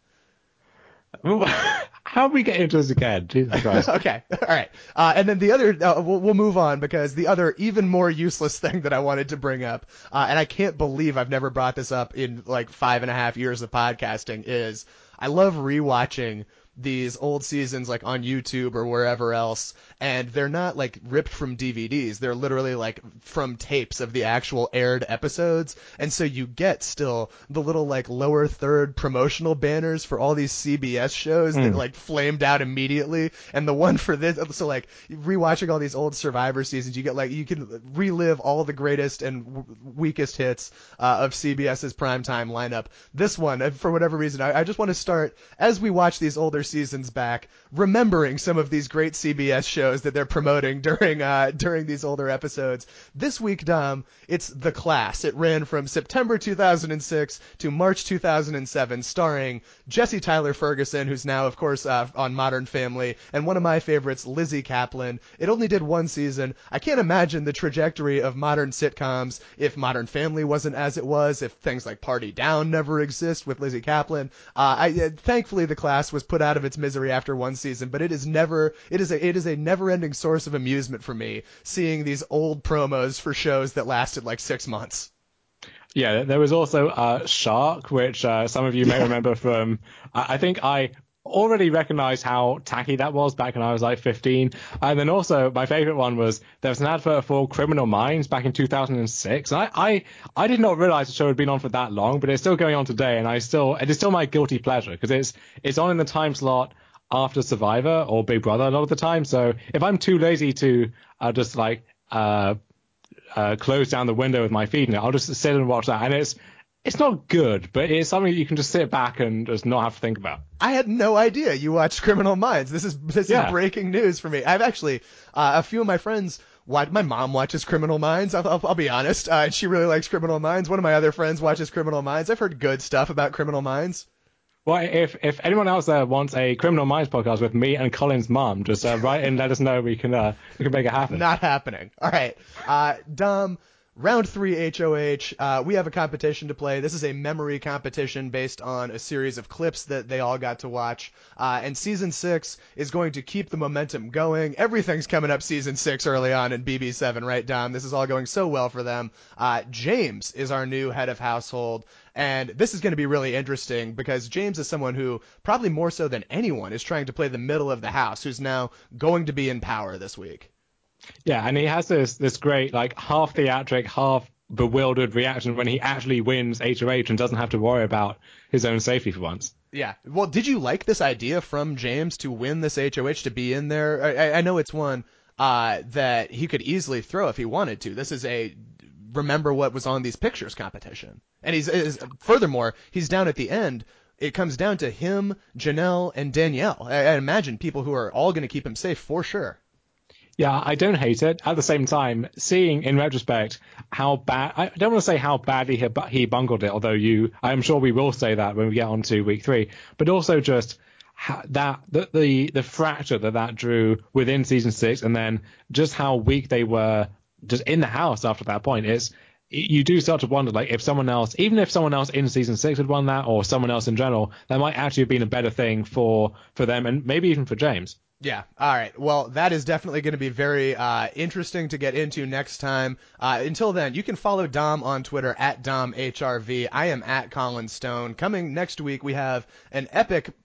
How do we get into this again? Jesus Christ. Okay, all right. Uh, and then the other, uh, we'll, we'll move on, because the other even more useless thing that I wanted to bring up, uh, and I can't believe I've never brought this up in like five and a half years of podcasting, is I love rewatching these old seasons like on YouTube or wherever else, and they're not like ripped from D V Ds. They're literally like from tapes of the actual aired episodes. And so you get still the little like lower third promotional banners for all these C B S shows that like flamed out immediately. And the one for this, so like rewatching all these old Survivor seasons, you get like, you can relive all the greatest and w- weakest hits uh, of CBS's primetime lineup. This one, for whatever reason, I, I just want to start, as we watch these older seasons back, remembering some of these great C B S shows that they're promoting during uh, during these older episodes. This week, Dom, it's The Class. It ran from September two thousand six to March two thousand seven, starring Jesse Tyler Ferguson, who's now, of course, uh, on Modern Family, and one of my favorites, Lizzie Kaplan. It only did one season. I can't imagine the trajectory of modern sitcoms if Modern Family wasn't as it was, if things like Party Down never exist with Lizzie Kaplan. Uh, I, uh, thankfully, The Class was put out of its misery after one season, but it is never, it is a, it is a never-ending source of amusement for me, seeing these old promos for shows that lasted like six months. Yeah, there was also uh, Shark, which uh, some of you may remember from. I I think I already recognized how tacky that was back when I was like fifteen. And then also my favorite one was there was an advert for Criminal Minds back in two thousand six. And I, I, I did not realize the show had been on for that long, but it's still going on today. And I still, it is still my guilty pleasure because it's, it's on in the time slot after Survivor or Big Brother a lot of the time. So if I'm too lazy to uh, just like, uh, uh, close down the window with my feed in it, I'll just sit and watch that. And it's, it's not good, but it's something you can just sit back and just not have to think about. I had no idea you watched Criminal Minds. This is this Yeah. is breaking news for me. I've actually uh, a few of my friends watch. My mom watches Criminal Minds. I'll, I'll, I'll be honest. Uh, she really likes Criminal Minds. One of my other friends watches Criminal Minds. I've heard good stuff about Criminal Minds. Well, if if anyone else there wants a Criminal Minds podcast with me and Colin's mom, just uh, write in, let us know. We can uh, we can make it happen. Not happening. All right. Uh, Dom, round three H O H. Uh, we have a competition to play. This is a memory competition based on a series of clips that they all got to watch. Uh, and season six is going to keep the momentum going. Everything's coming up season six early on in B B seven, right, Dom? This is all going so well for them. Uh, James is our new head of household. And this is going to be really interesting because James is someone who, probably more so than anyone, is trying to play the middle of the house, who's now going to be in power this week. Yeah, and he has this this great like half theatric, half bewildered reaction when he actually wins H O H and doesn't have to worry about his own safety for once. Yeah. Well, did you like this idea from James to win this H O H, to be in there? I, I know it's one uh, that he could easily throw if he wanted to. This is a remember what was on these pictures competition. And he's is, furthermore, he's down at the end. It comes down to him, Janelle, and Danielle. I, I imagine people who are all going to keep him safe for sure. Yeah, I don't hate it. At the same time, seeing in retrospect how bad, I don't want to say how badly he, he bungled it, although you, I'm sure we will say that when we get on to week three, but also just how, that, the, the, the fracture that that drew within season six, and then just how weak they were just in the house after that point. It's, you do start to wonder, like, if someone else, even if someone else in season six had won that, or someone else in general, that might actually have been a better thing for, for them, and maybe even for James. Yeah. All right. Well, that is definitely going to be very uh, interesting to get into next time. Uh, until then, you can follow Dom on Twitter at Dom H R V. I am at Colin Stone. Coming next week, we have an epic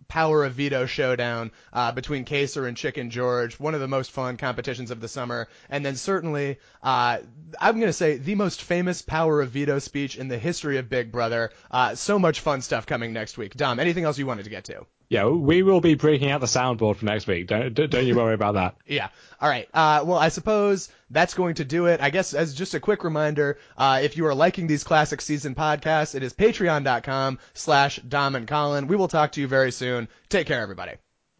Power of Veto showdown uh, between Kaser and Chicken George, one of the most fun competitions of the summer. And then certainly, uh, I'm going to say the most famous Power of Veto speech in the history of Big Brother. Uh, so much fun stuff coming next week. Dom, anything else you wanted to get to? Yeah, we will be breaking out the soundboard for next week. Don't don't you worry about that. Yeah. All right. Uh, well, I suppose that's going to do it. I guess as just a quick reminder, uh, if you are liking these classic season podcasts, it is patreon.com slash Dom and Colin. We will talk to you very soon. Take care, everybody.